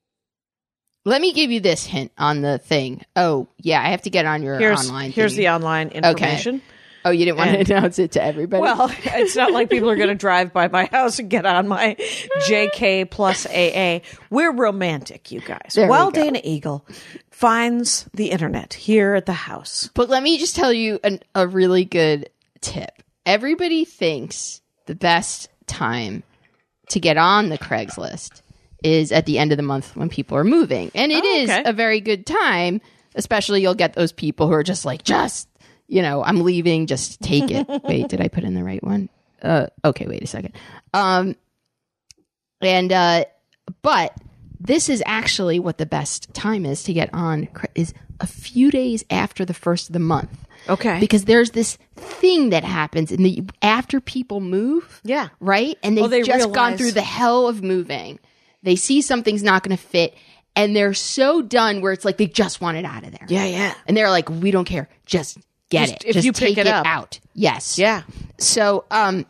let me give you this hint on the thing. Oh, yeah, I have to get on your online Here's thingy. the online information. Oh, you didn't want and- to announce it to everybody? Well, it's not like people are going to drive by my house and get on my JK plus AA. We're romantic, you guys. There we While go. Dana Eagle finds the internet here at the house. But let me just tell you a really good tip. Everybody thinks the best time to get on the Craigslist is at the end of the month when people are moving. And it is okay. a very good time, especially you'll get those people who are just like, I'm leaving, just take it. Wait, did I put in the right one? Okay, wait a second. But this is actually what the best time is to get on is a few days after the first of the month. Okay. Because there's this thing that happens after people move. Yeah. Right? And they've they just gone realize- through the hell of moving. They see something's not going to fit. And they're so done where it's like they just want it out of there. Yeah. And they're like, we don't care. Just get Just- it. if Just you pick take it up. out. Yes. Yeah. So,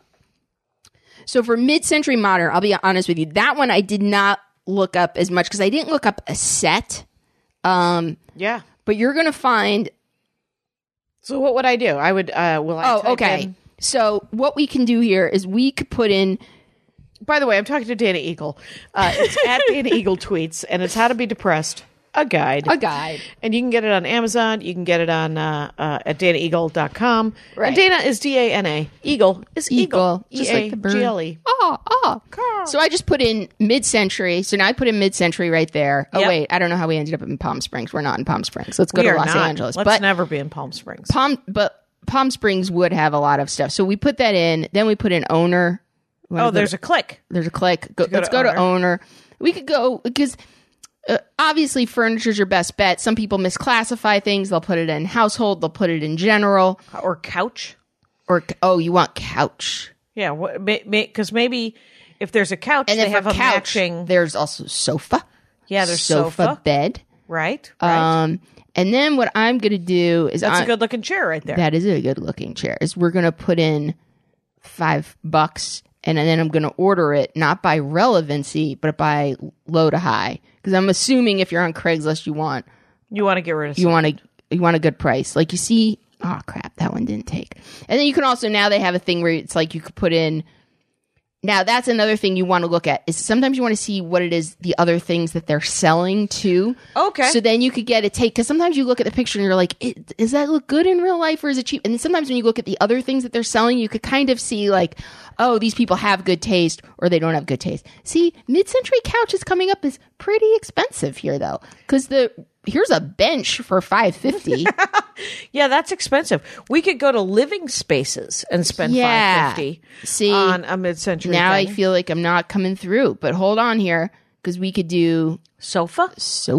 so for mid-century modern, I'll be honest with you, that one I did not look up as much because I didn't look up a set. Yeah. But you're going to find. So what would I do? I would, type okay. in- So what we can do here is we could put in. By the way, I'm talking to Dana Eagle. It's at Dana Eagle Tweets, and it's How to Be Depressed, a guide. And you can get it on Amazon. You can get it on at DanaEagle.com. Right. And Dana is D-A-N-A. Eagle is Eagle. Just like the bird. E-A-G-L-E. So I just put in mid-century. So now I put in mid-century right there. Oh, Yep. wait. I don't know how we ended up in Palm Springs. We're not in Palm Springs. Let's go We to are Los not. Angeles. Let's But never be in Palm Springs. Palm Springs would have a lot of stuff. So we put that in. Then we put in owner. There's a click. There's a click. Let's to go to owner. owner. We could go because obviously furniture's your best bet. Some people misclassify things. They'll put it in household. They'll put it in general. Or couch. Or you want couch. Yeah, because maybe if there's a couch, And they then have for a couch, matching. there's also sofa. Yeah, there's sofa. bed. Right. And then what I'm going to do is That's a good looking chair right there. That is a good looking chair. Is we're going to put in $5 and then I'm going to order it not by relevancy but by low to high because I'm assuming if you're on Craigslist you want to get rid of you want a good price. Like you see, oh crap, that one didn't take. And then you can also now they have a thing where it's like you could put in. Now that's another thing you want to look at is sometimes you want to see what it is the other things that they're selling too. Okay. So then you could get a take because sometimes you look at the picture and you're like, does that look good in real life or is it cheap? And then sometimes when you look at the other things that they're selling, you could kind of see like, oh, these people have good taste or they don't have good taste. See, mid-century couches coming up is pretty expensive here though because here's a bench for $550. Yeah, that's expensive. We could go to Living Spaces and spend $550 See, on a mid-century now thing. I feel like I'm not coming through, but hold on here because we could do Sofa?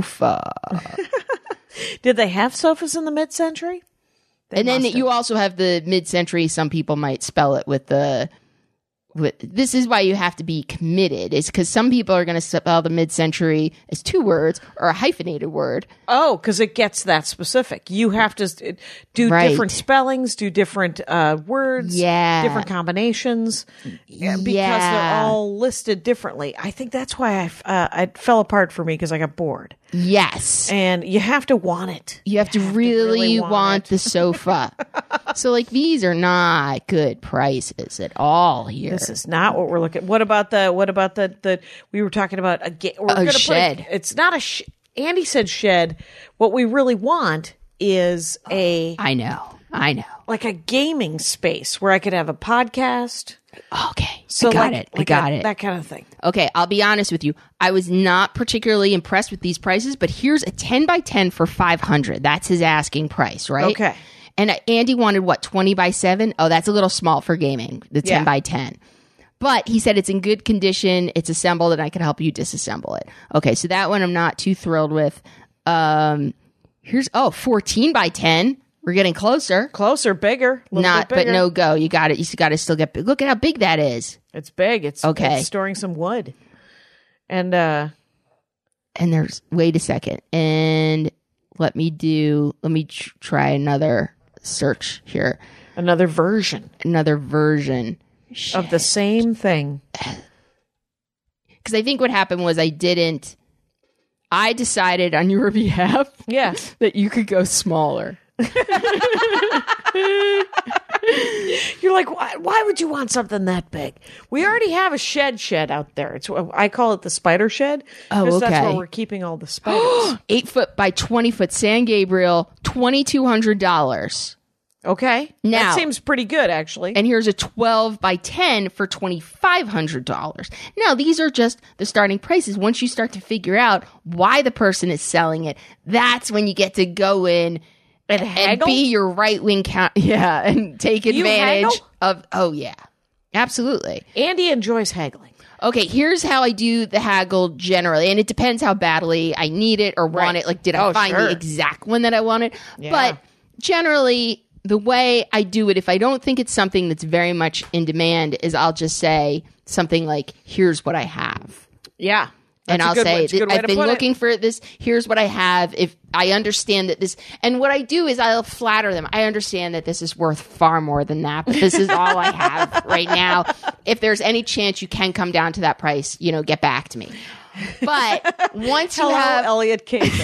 Did they have sofas in the mid-century? And then you also have the mid-century. Some people might spell it with this is why you have to be committed is because some people are going to spell the mid-century as 2 words or a hyphenated word. Oh, because it gets that specific. You have to do Right. different spellings, do different words, different combinations, because they're all listed differently. I think that's why it fell apart for me because I got bored. Yes. And you have to want it. You have to really want the sofa. So like these are not good prices at all here. This is not what we're looking. What about the we were talking about a shed. It's not a Andy said shed. What we really want is I know. like a gaming space where I could have a podcast. Okay. So I got it. That kind of thing. Okay, I'll be honest with you. I was not particularly impressed with these prices, but here's a 10 by 10 for $500. That's his asking price, right? Okay. And Andy wanted what, 20 by 7? Oh, that's a little small for gaming, the 10 by 10. But he said it's in good condition, it's assembled, and I can help you disassemble it. Okay, so that one I'm not too thrilled with. Here's 14 by 10. We're getting closer. Bigger. Not, bit bigger. but no go. You got it. You got to still get big. Look at how big that is. It's big. It's okay. It's storing some wood. And there's, wait a second. And let me try another search here. Another version of the same thing. Because I think what happened was I decided on your behalf yes, that you could go smaller. You're like, why would you want something that big? We already have a shed out there. I call it the spider shed. Oh, okay. That's where we're keeping all the spiders. 8 foot by 20 foot San Gabriel, $2,200. Okay. Now, that seems pretty good, actually. And here's a 12 by 10 for $2,500. Now, these are just the starting prices. Once you start to figure out why the person is selling it, that's when you get to go in and be your right-wing and take advantage of. Oh, yeah. Absolutely. Andy enjoys haggling. Okay, here's how I do the haggle generally, and it depends how badly I need it or want it. Like, did I find the exact one that I wanted? Yeah. But generally, the way I do it, if I don't think it's something that's very much in demand, is I'll just say something like, "Here's what I have." Yeah. And I'll say, I've been looking for this. Here's what I have. If I understand that this, and what I do is I'll flatter them. I understand that this is worth far more than that, but this is all I have right now. If there's any chance you can come down to that price, get back to me. But once you have Elliot Cation.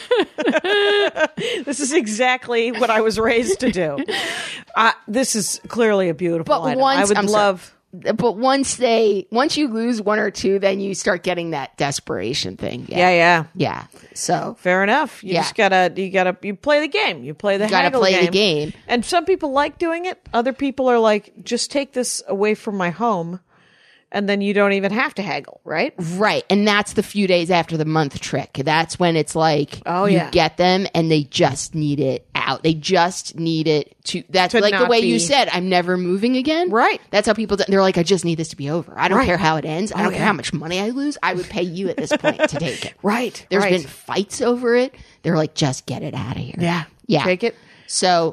This is exactly what I was raised to do. This is clearly a beautiful item. I would love. But once you lose one or two, then you start getting that desperation thing. Yeah. So fair enough. You just you play the game. You play the haggle game. The game. And some people like doing it. Other people are like, just take this away from my home, and then you don't even have to haggle, right? Right. And that's the few days after the month trick. That's when it's like, you get them and they just need it out. They just need it that's like the way you said, I'm never moving again. Right. That's how people, they're like, I just need this to be over. I don't care how it ends. I don't care how much money I lose. I would pay you at this point to take it. Right. There's been fights over it. They're like, just get it out of here. Yeah. Take it. So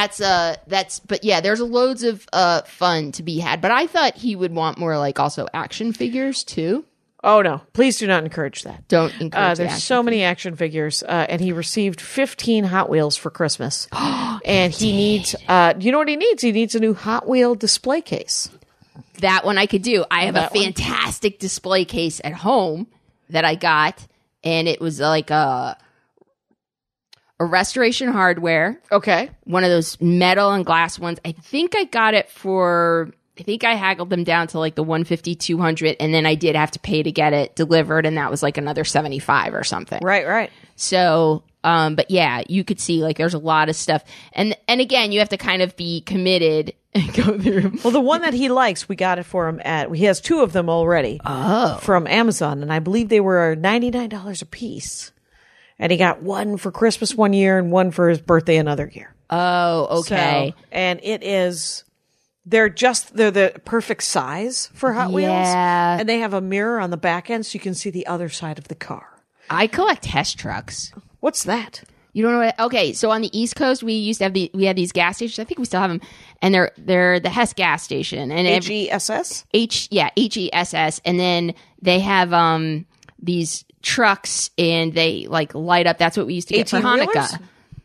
but yeah, there's loads of fun to be had. But I thought he would want more like also action figures too. Oh no, please do not encourage that. Don't encourage there's so many action figures, and he received 15 Hot Wheels for Christmas. And he needs, you know what he needs? He needs a new Hot Wheel display case. That one I could do. I have a fantastic display case at home that I got, and it was like a Restoration Hardware. Okay. One of those metal and glass ones. I think I got it I think I haggled them down to like the $150, $200, and then I did have to pay to get it delivered, and that was like another $75 or something. Right. So, but yeah, you could see like there's a lot of stuff, and again, you have to kind of be committed and go through. Well, the one that he likes, we got it for him he has two of them already from Amazon, and I believe they were $99 a piece. And he got one for Christmas one year and one for his birthday another year. Oh, okay. So, and it is, they're the perfect size for Hot Wheels. Yeah. And they have a mirror on the back end so you can see the other side of the car. I collect Hess trucks. What's that? You don't know what? Okay, so on the East Coast, we used to have we had these gas stations. I think we still have them, and they're the Hess gas station. And HESS? HESS, and then they have these trucks, and they like light up. That's what we used to get for Hanukkah.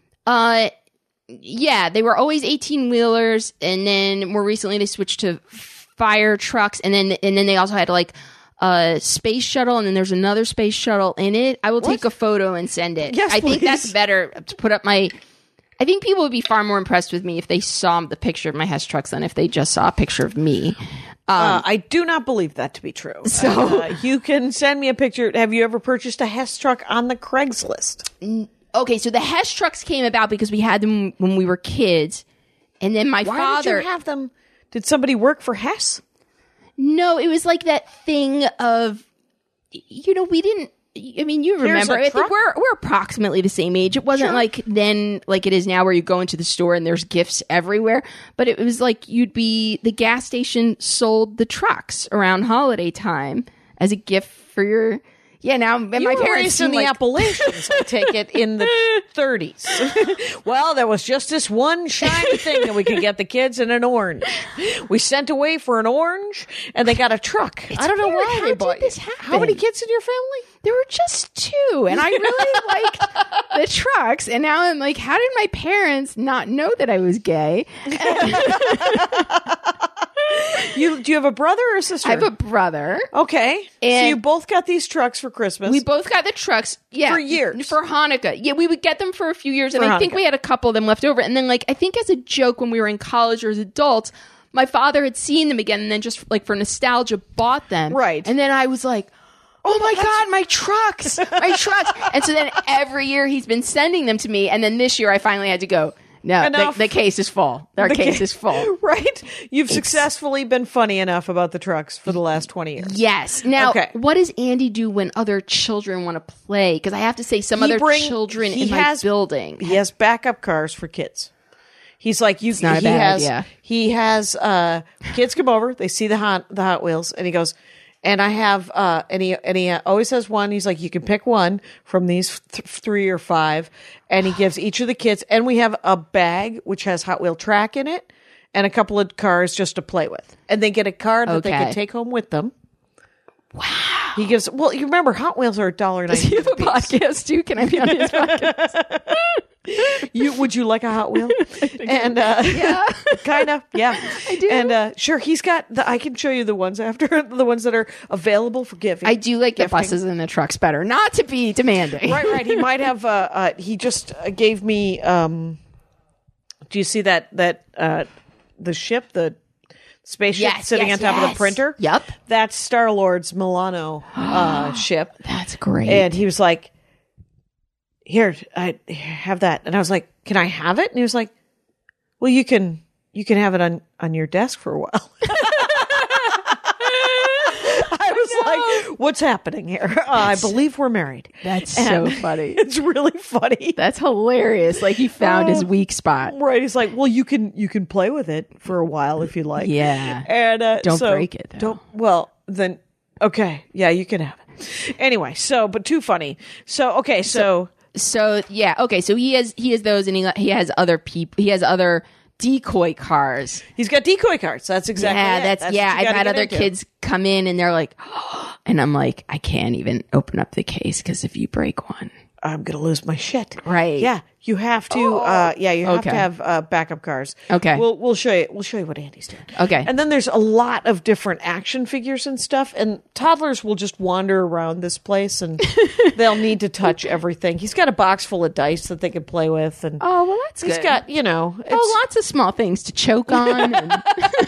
Yeah, they were always 18-wheelers, and then more recently they switched to fire trucks, and then they also had like a space shuttle, and then there's another space shuttle in it. I will take a photo and send it. Yes, I think please. that's better to put up my. I think people would be far more impressed with me if they saw the picture of my Hess trucks than if they just saw a picture of me. I do not believe that to be true. So you can send me a picture. Have you ever purchased a Hess truck on the Craigslist? Okay, so the Hess trucks came about because we had them when we were kids, and then my Why father. did you have them? Did somebody work for Hess? No, it was like that thing of, we didn't. I mean, you remember. I think we're approximately the same age. It wasn't like then, like it is now, where you go into the store and there's gifts everywhere. But it was like the gas station sold the trucks around holiday time as a gift for your. Yeah, now and my parents in the Appalachians, I take it, in the 30s. Well, there was just this one shiny thing that we could get the kids in an orange. We sent away for an orange, and they got a truck. I don't know why they bought this happen? How many kids in your family? There were just two, and I really liked the trucks. And now I'm like, how did my parents not know that I was gay? Do you have a brother or a sister? I have a brother. Okay. And so you both got these trucks for Christmas. We both got the trucks. Yeah. For years. For Hanukkah. Yeah, we would get them for a few years. And I think we had a couple of them left over. And then, I think as a joke when we were in college or as adults, my father had seen them again and then just, for nostalgia, bought them. Right. And then I was like, oh my God, my trucks. My trucks. And so then every year he's been sending them to me. And then this year I finally had to go, no, the case is full. Our case is full. Right? You've successfully been funny enough about the trucks for the last 20 years. Yes. Now, what does Andy do when other children want to play? Because I have to say, other children in my building. He has backup cars for kids. He's like, he has kids come over, they see the Hot Wheels, and he goes, And I have, and he always has one. He's like, you can pick one from these 3 or 5. And he gives each of the kids, and we have a bag which has Hot Wheel track in it and a couple of cars just to play with. And they get a car that they can take home with them. Wow. He gives, well, you remember Hot Wheels are $1.99. Does he have a podcast too? Can I be on his podcast? Would you like a Hot Wheel? And Yeah. kind of, yeah, I do. And sure, he's got I can show you the ones after the ones that are available for giving. I do like the buses and the trucks better. Not to be demanding. Right. He might have. He just gave me. Do you see that the ship, the spaceship sitting on top of the printer? Yep. That's Star-Lord's Milano ship. That's great. And he was like, here, I have that. And I was like, can I have it? And he was like, well, you can have it on your desk for a while. I was like, what's happening here? I believe we're married. That's so funny. It's really funny. That's hilarious. Like he found his weak spot. Right. He's like, well, you can play with it for a while if you like. Yeah. And don't break it, though. Then okay. Yeah, you can have it. Anyway, but too funny. So yeah, okay. So he has those, and he has other people. He has other decoy cars. He's got decoy cars. That's exactly it. I've had other kids come in, and they're like, and I'm like, I can't even open up the case because if you break one, I'm gonna lose my shit. Right? Yeah, you have to. You have to have backup cars. Okay. We'll show you. We'll show you what Andy's doing. Okay. And then there's a lot of different action figures and stuff, and toddlers will just wander around this place, and they'll need to touch everything. He's got a box full of dice that they can play with, and that's he's good. got lots of small things to choke on. And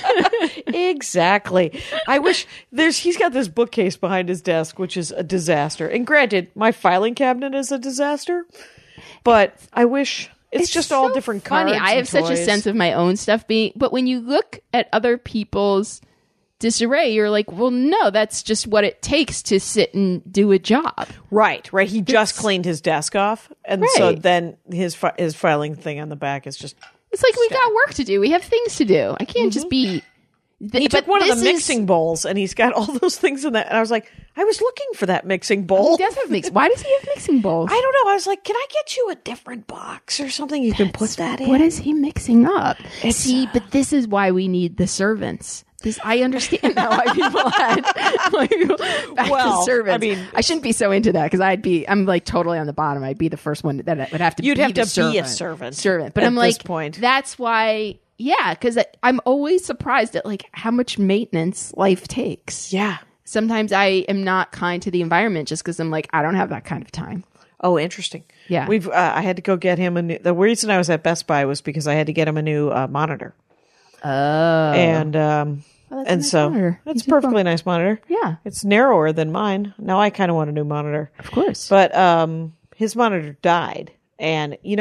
exactly. I wish he's got this bookcase behind his desk, which is a disaster. And granted, my filing cabinet is a disaster, but I wish it's just all different funny. cards. I have such a toys. sense of my own stuff but when you look at other people's disarray, you're like, well, no, that's just what it takes to sit and do a job. Right. He just cleaned his desk off, and so then his filing thing on the back is just. It's like we got work to do. We have things to do. I can't just be. He took one of the mixing bowls, and he's got all those things in that. And I was like, I was looking for that mixing bowl. He does have why does he have mixing bowls? I don't know. I was like, can I get you a different box or something you can put that in? What is he mixing up? But this is why we need the servants. I understand now why people had back to servants. I mean, I shouldn't be so into that because I'm like totally on the bottom. I'd be the first one that would have to. You'd be have to servant. be a servant. But I'm like, this point. That's why. Yeah, because I'm always surprised at like how much maintenance life takes. Yeah. Sometimes I am not kind to the environment just because I'm like, I don't have that kind of time. Oh, interesting. Yeah. I had to go get him the reason I was at Best Buy was because I had to get him a new monitor. Oh. And monitor. It's a perfectly nice monitor. Yeah. It's narrower than mine. Now I kind of want a new monitor. Of course. But his monitor died, and you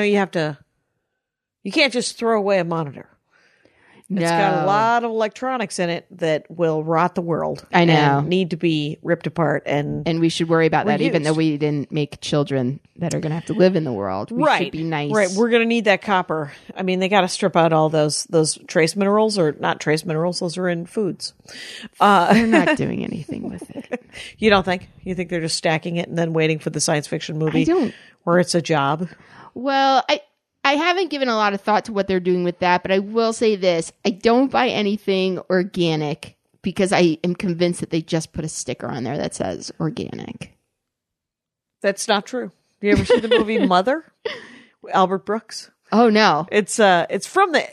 can't just throw away a monitor. It's got a lot of electronics in it that will rot the world. I know. And need to be ripped apart and we should worry about that, reused. even though we didn't make children that are going to have to live in the world. We should be nice. Right. We're going to need that copper. I mean, they got to strip out all those trace minerals, or not trace minerals. Those are in foods. They're not doing anything with it. You don't think? You think they're just stacking it and then waiting for the science fiction movie I don't. where it's a job? Well, I haven't given a lot of thought to what they're doing with that, but I will say this. I don't buy anything organic because I am convinced that they just put a sticker on there that says organic. That's not true. You ever see the movie Mother? Albert Brooks? Oh no. I think it's from the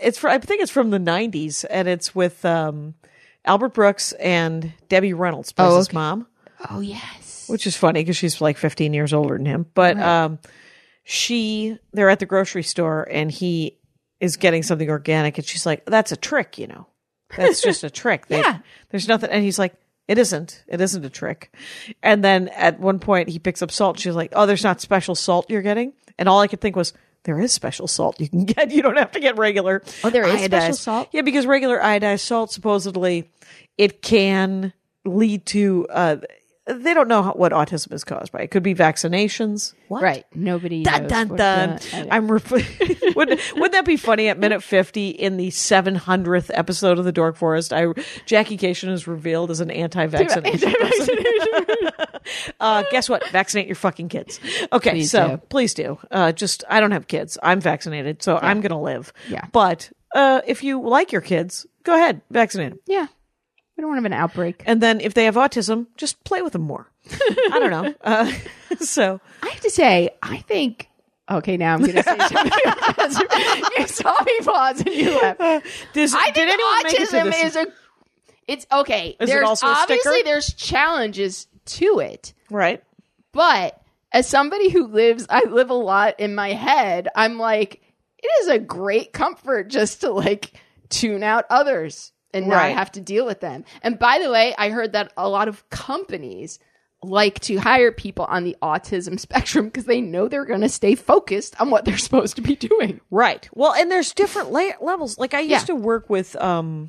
90s, and it's with Albert Brooks and Debbie Reynolds plays his mom. Oh yes. Which is funny because she's like 15 years older than him. But right. They're at the grocery store, and he is getting something organic, and she's like, that's a trick, That's just a trick. Yeah. There's nothing. And he's like, it isn't a trick. And then at one point he picks up salt. She's like, oh, there's not special salt you're getting. And all I could think was, there is special salt you can get. You don't have to get regular. Oh, there is iodized special salt? Yeah, because regular iodized salt, supposedly, it can lead to they don't know what autism is caused by. It could be vaccinations. What? Right. Nobody Dun, knows. dun, what dun. the- Wouldn't that be funny at minute 50 in the 700th episode of the Dork Forest? Jackie Cation is revealed as an anti-vaccination person. Guess what? Vaccinate your fucking kids. Okay, please do. I don't have kids. I'm vaccinated, so I'm going to live. Yeah. But if you like your kids, go ahead, vaccinate them. Yeah. We don't want to have an outbreak. And then if they have autism, just play with them more. I don't know. So I have to say, I think. Okay, now I'm going to say something. You saw me pause and you laughed. I think autism is a. It's okay. Is it also a sticker? Obviously, there's challenges to it, right. but as somebody who I live a lot in my head. I'm like, it is a great comfort just to like tune out others and not have to deal with them. And by the way, I heard that a lot of companies like to hire people on the autism spectrum because they know they're going to stay focused on what they're supposed to be doing. Right. Well, and there's different levels. Like I used to work with the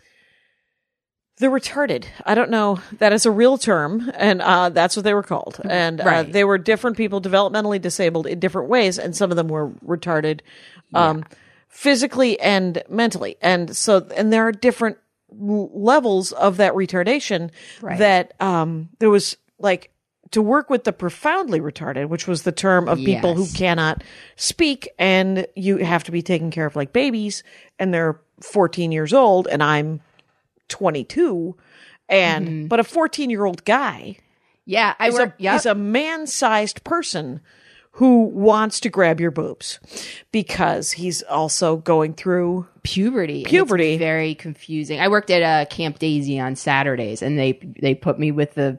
retarded. I don't know. That is a real term, and that's what they were called. And they were different people, developmentally disabled in different ways, and some of them were retarded physically and mentally. And there are different levels of that retardation that there was like to work with the profoundly retarded, which was the term of people who cannot speak and you have to be taken care of like babies, and they're 14 years old and I'm 22 and but a 14-year-old guy is a man-sized person who wants to grab your boobs because he's also going through puberty. It's very confusing. I worked at Camp Daisy on Saturdays, and they put me with the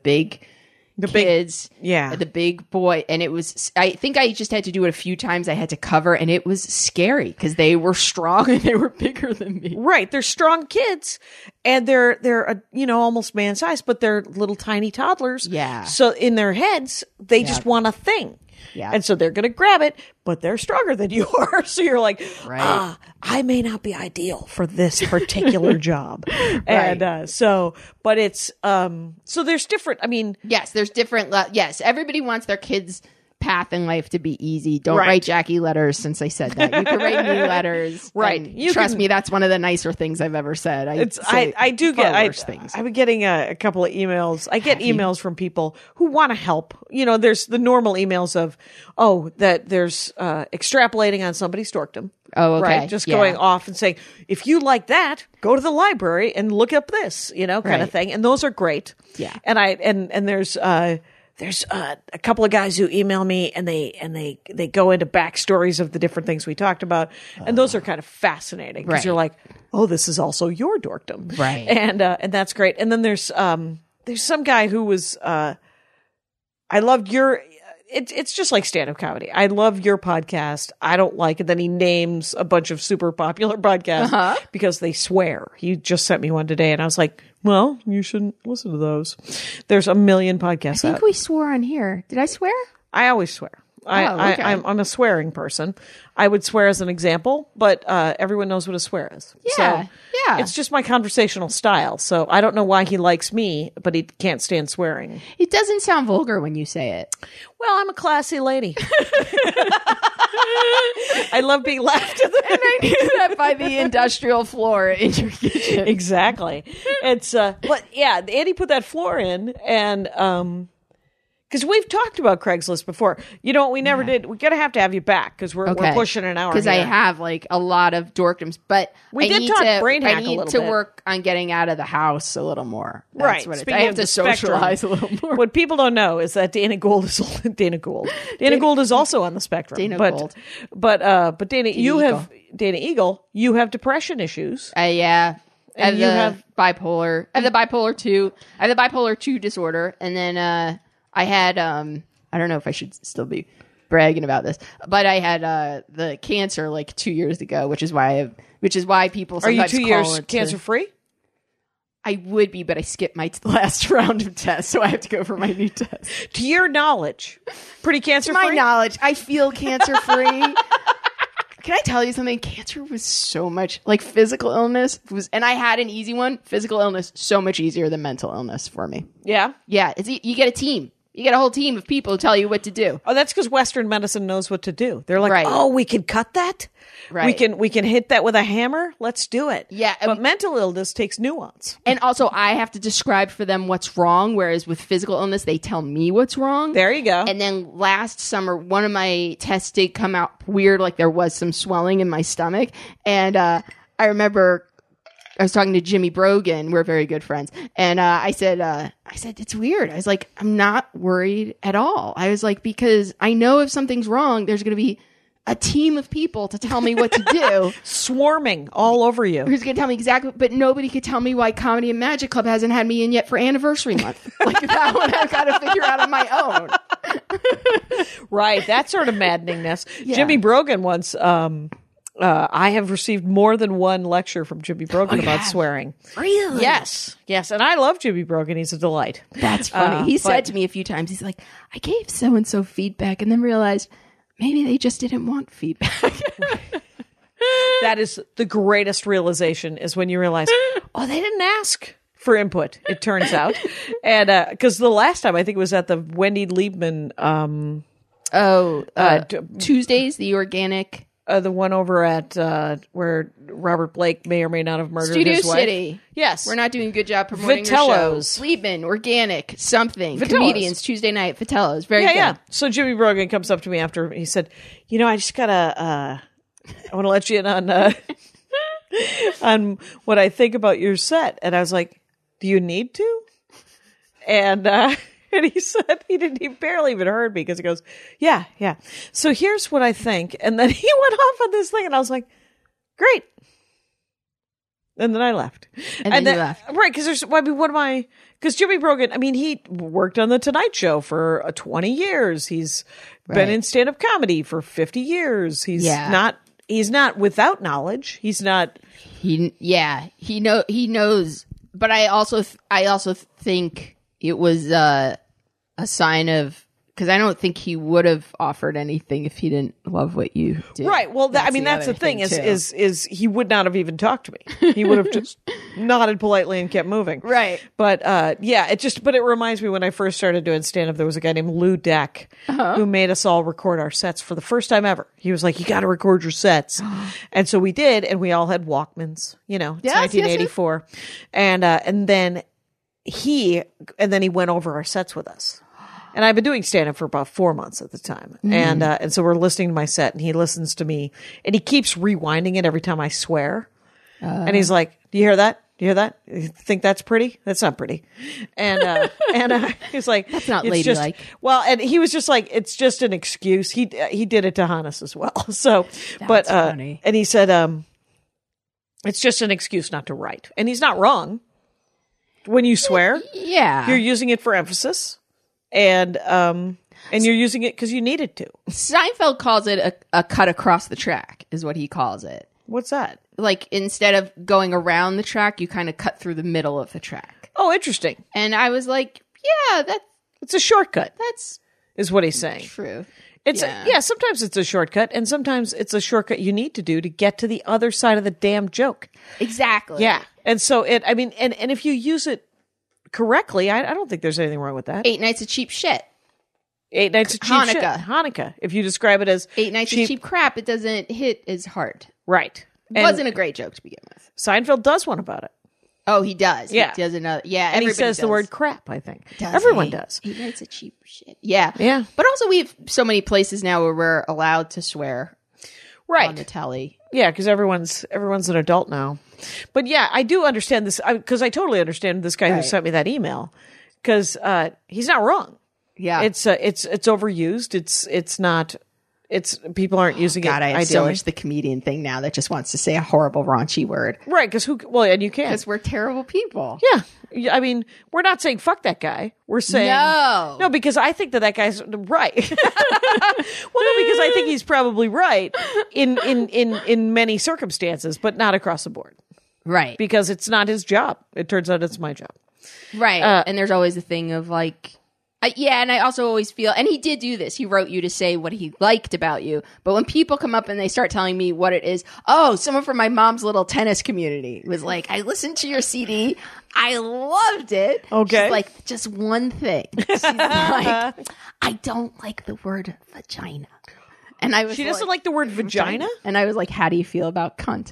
kids, the big boy, and it was. I think I just had to do it a few times. I had to cover, and it was scary because they were strong and they were bigger than me. Right, they're strong kids, and they're almost man sized, but they're little tiny toddlers. Yeah. So in their heads, they just want a thing. Yeah. And so they're going to grab it, but they're stronger than you are. So you're like, I may not be ideal for this particular job. And but it's, so there's different, I mean. Yes, there's different, yes, everybody wants their kids' path in life to be easy. Don't write Jackie letters since I said that. You can write me letters. Right. Trust me, that's one of the nicer things I've ever said. I do get things. I've been getting a couple of emails. I get emails from people who want to help. There's the normal emails of, that there's extrapolating on somebody's dorkdom. Oh, okay. Right. Just going off and saying, if you like that, go to the library and look up this, kind of thing. And those are great. Yeah. And there's a couple of guys who email me and they go into backstories of the different things we talked about. And those are kind of fascinating because you're like, oh, this is also your dorkdom. Right. And that's great. And then there's some guy who was, I loved it's just like stand-up comedy. I love your podcast. I don't like it. Then he names a bunch of super popular podcasts because they swear. He just sent me one today and I was like, well, you shouldn't listen to those. There's a million podcasts I think we swore on here. Did I swear? I always swear. I'm a swearing person. I would swear as an example, but everyone knows what a swear is. Yeah, so it's just my conversational style. So I don't know why he likes me, but he can't stand swearing. It doesn't sound vulgar when you say it. Well, I'm a classy lady. I love being laughed at. And I knew that by the industrial floor in your kitchen. Exactly. It's but yeah, Andy put that floor in, and because we've talked about Craigslist before. You know what we never did? We're going to have you back because we're pushing an hour. Because I have like a lot of dorkdoms, but we did talk brain hack a little bit. I need to work on getting out of the house a little more. That's what Speaking I have to socialize a little more. What people don't know is that Dana Gould is also on the spectrum. But Dana Eagle, you have depression issues. Yeah. And you have bipolar. I have the bipolar 2. I have the bipolar 2 disorder, and then I had, I don't know if I should still be bragging about this, but I had the cancer like 2 years ago, which is why people sometimes Are you 2 years cancer free? I would be, but I skipped my last round of tests, so I have to go for my new test. To your knowledge, pretty cancer free? To my knowledge, I feel cancer free. Can I tell you something? Cancer was so much like physical illness was, and I had an easy one. Physical illness so much easier than mental illness for me. Yeah. Yeah, you get a team. You get a whole team of people who tell you what to do. Oh, that's because Western medicine knows what to do. They're like, Right. oh, we can cut that. Right. We can hit that with a hammer. Let's do it. Yeah, But mental illness takes nuance. And also, I have to describe for them what's wrong, whereas with physical illness, they tell me what's wrong. There you go. And then last summer, one of my tests did come out weird, like there was some swelling in my stomach. And I remember I was talking to Jimmy Brogan. We're very good friends. And I said, it's weird. I was like, I'm not worried at all. I was like, because I know if something's wrong, there's going to be a team of people to tell me what to do. Swarming all over you. Who's going to tell me exactly, but nobody could tell me why Comedy and Magic Club hasn't had me in yet for anniversary month. Like that one I've got to figure out on my own. Right. That sort of maddeningness. Jimmy Brogan once, I have received more than one lecture from Jimmy Brogan about swearing. Really? Yes. Yes. And I love Jimmy Brogan. He's a delight. That's funny. He said to me a few times, he's like, I gave so-and-so feedback and then realized maybe they just didn't want feedback. That is the greatest realization, is when you realize, oh, they didn't ask for input, it turns out. And because the last time, I think it was at the Wendy Liebman. Tuesdays, the organic. The one over at where Robert Blake may or may not have murdered Studio his wife. City. Yes. We're not doing a good job promoting Vitello's. your show. Liebman, organic, something. Vitello's. Comedians, Tuesday night, Vitello's. Very good. Yeah. So Jimmy Brogan comes up to me after, he said, I just gotta, I want to let you in on, on what I think about your set. And I was like, do you need to? And he said he barely even heard me, because he goes, yeah. So here's what I think. And then he went off on this thing, and I was like, great. And then I left. And then you left. Right, because Jimmy Brogan, he worked on The Tonight Show for 20 years. He's been in stand-up comedy for 50 years. He's not without knowledge. He's not. He knows. But I also think it was a sign of, because I don't think he would have offered anything if he didn't love what you did. Right. Well, that's the thing is he would not have even talked to me. He would have just nodded politely and kept moving. Right. But it reminds me, when I first started doing stand-up, there was a guy named Lou Deck who made us all record our sets for the first time ever. He was like, you got to record your sets. And so we did, and we all had Walkmans, it's 1984. Yes. And then he went over our sets with us. And I've been doing stand-up for about 4 months at the time. And so we're listening to my set, and he listens to me, and he keeps rewinding it every time I swear. And he's like, do you hear that? Do you hear that? You think that's pretty? That's not pretty. And he's like, that's not ladylike. And he was just like, it's just an excuse. He did it to Hannes as well. So, that's funny. And he said, it's just an excuse not to write. And he's not wrong. When you swear, you're using it for emphasis. And you're using it because you needed to. Seinfeld calls it a cut across the track, is what he calls it. What's that? Like, instead of going around the track, you kind of cut through the middle of the track. Oh, interesting. And I was like, it's a shortcut. Is what he's saying. True. Sometimes it's a shortcut, and sometimes it's a shortcut you need to do to get to the other side of the damn joke. Exactly. Yeah. And so and if you use it correctly, I don't think there's anything wrong with that. 8 Nights of Cheap Shit. 8 Nights of Cheap Shit. Hanukkah. If you describe it as 8 Nights of Cheap Crap, it doesn't hit as hard. Right. It wasn't a great joke to begin with. Seinfeld does one about it. Oh, he does. Yeah. He does another. Yeah. And he says the word crap, I think. Everyone does. 8 Nights of Cheap Shit. Yeah. Yeah. But also, we have so many places now where we're allowed to swear. Right. On the telly. Yeah, because everyone's an adult now. But yeah, I do understand this, because I totally understand this guy who sent me that email, because he's not wrong. Yeah, it's overused. It's not. It's people aren't using it. God, I have ideally. so much the comedian thing now that just wants to say a horrible raunchy word. Right? Because and you can, because we're terrible people. Yeah, we're not saying fuck that guy. We're saying no, because I think that guy's right. Well, no, because I think he's probably right in many circumstances, but not across the board. Right. Because it's not his job. It turns out it's my job. Right. And there's always the thing of like, Yeah, and I also always feel, and he did do this. He wrote you to say what he liked about you. But when people come up and they start telling me what it is, someone from my mom's little tennis community was like, I listened to your CD. I loved it. Okay. She's like, just one thing. She's like, I don't like the word vagina. And I was She doesn't like the word vagina? And I was like, how do you feel about cunt?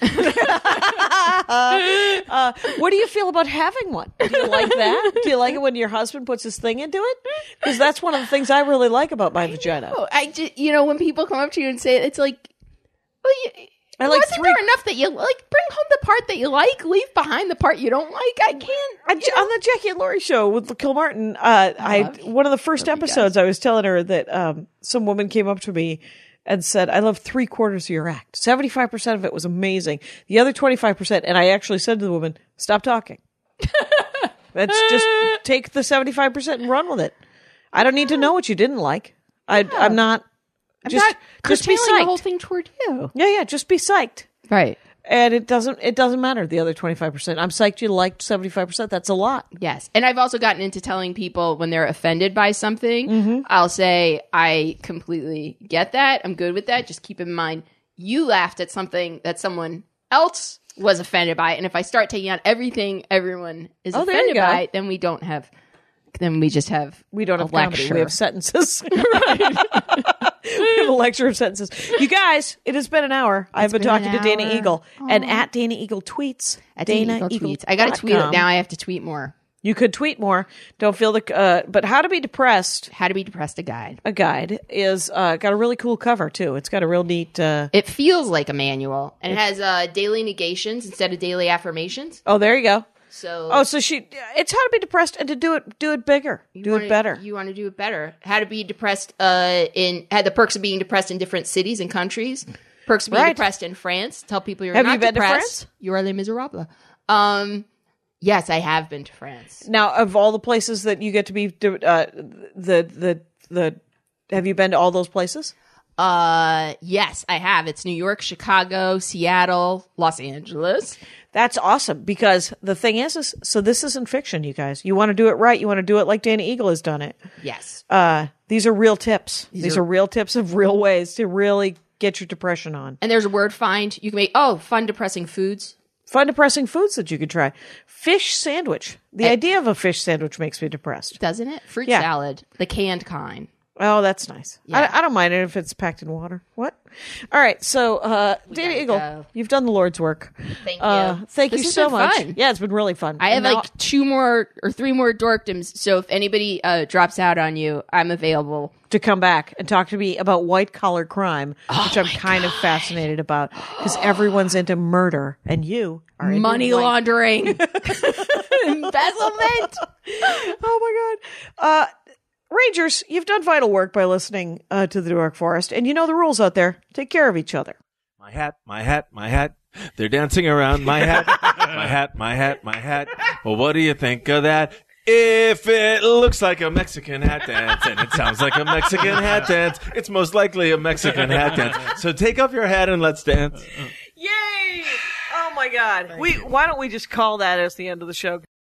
What do you feel about having one? Do you like that? Do you like it when your husband puts his thing into it? Because that's one of the things I really like about my vagina. I just, when people come up to you and say it, it's like, well, I like wasn't there enough that you like? Bring home the part that you like, leave behind the part you don't like. I can't. On the Jackie and Laurie show with Kilmartin, one of the first episodes, I was telling her that some woman came up to me and said, I love 3/4 of your act. 75% of it was amazing. The other 25%, and I actually said to the woman, stop talking. Let's just take the 75% and run with it. I don't need to know what you didn't like. I'm not just be psyched. The whole thing toward you. Yeah, just be psyched. Right. And it doesn't matter, the other 25%. I'm psyched you liked 75%. That's a lot. Yes. And I've also gotten into telling people when they're offended by something, I'll say, I completely get that. I'm good with that. Just keep in mind, you laughed at something that someone else was offended by. And if I start taking out everything everyone is offended by, then we don't have... Then we just have we don't have lecture. Comedy. We have sentences. Right. We have a lecture of sentences. You guys, it has been an hour. I've been talking to Dana Eagle. And at Dana Eagle tweets. At Dana Eagle tweets. I got to tweet it. Now I have to tweet more. You could tweet more. Don't feel but How to Be Depressed. How to Be Depressed, a guide. A guide is got a really cool cover, too. It's got a real neat... it feels like a manual. And it has daily negations instead of daily affirmations. Oh, there you go. So it's how to be depressed and to do it bigger, it better. You want to do it better. How to be depressed had the perks of being depressed in different cities and countries. Perks of being depressed in France. Tell people you're not depressed. Have you been to France? You are les miserables. Yes, I have been to France. Now, of all the places that you get to be, have you been to all those places? Yes, I have. It's New York, Chicago, Seattle, Los Angeles. That's awesome, because the thing is so this isn't fiction, you guys. You want to do it right. You want to do it like Dana Eagle has done it. Yes. These are real tips. These are real tips of real ways to really get your depression on. And there's a word find. You can make, fun depressing foods. Fun depressing foods that you could try. Fish sandwich. The idea of a fish sandwich makes me depressed. Doesn't it? Fruit salad. The canned kind. Oh, that's nice. Yeah. I don't mind it if it's packed in water. What? All right. So, Dana Eagle, you've done the Lord's work. Thank you. Thank you so much. Fun. Yeah, it's been really fun. I have 2 more or 3 more dorkdoms. So if anybody drops out on you, I'm available to come back and talk to me about white collar crime, which I'm kind of fascinated about, because everyone's into murder and you are into money laundering, embezzlement. Oh my God. Rangers, you've done vital work by listening to the Dork Forest, and you know the rules out there. Take care of each other. My hat, my hat, my hat. They're dancing around my hat. My hat, my hat, my hat. Well, what do you think of that? If it looks like a Mexican hat dance and it sounds like a Mexican hat dance, it's most likely a Mexican hat dance. So take off your hat and let's dance. Yay! Oh my God. Why don't we just call that as the end of the show?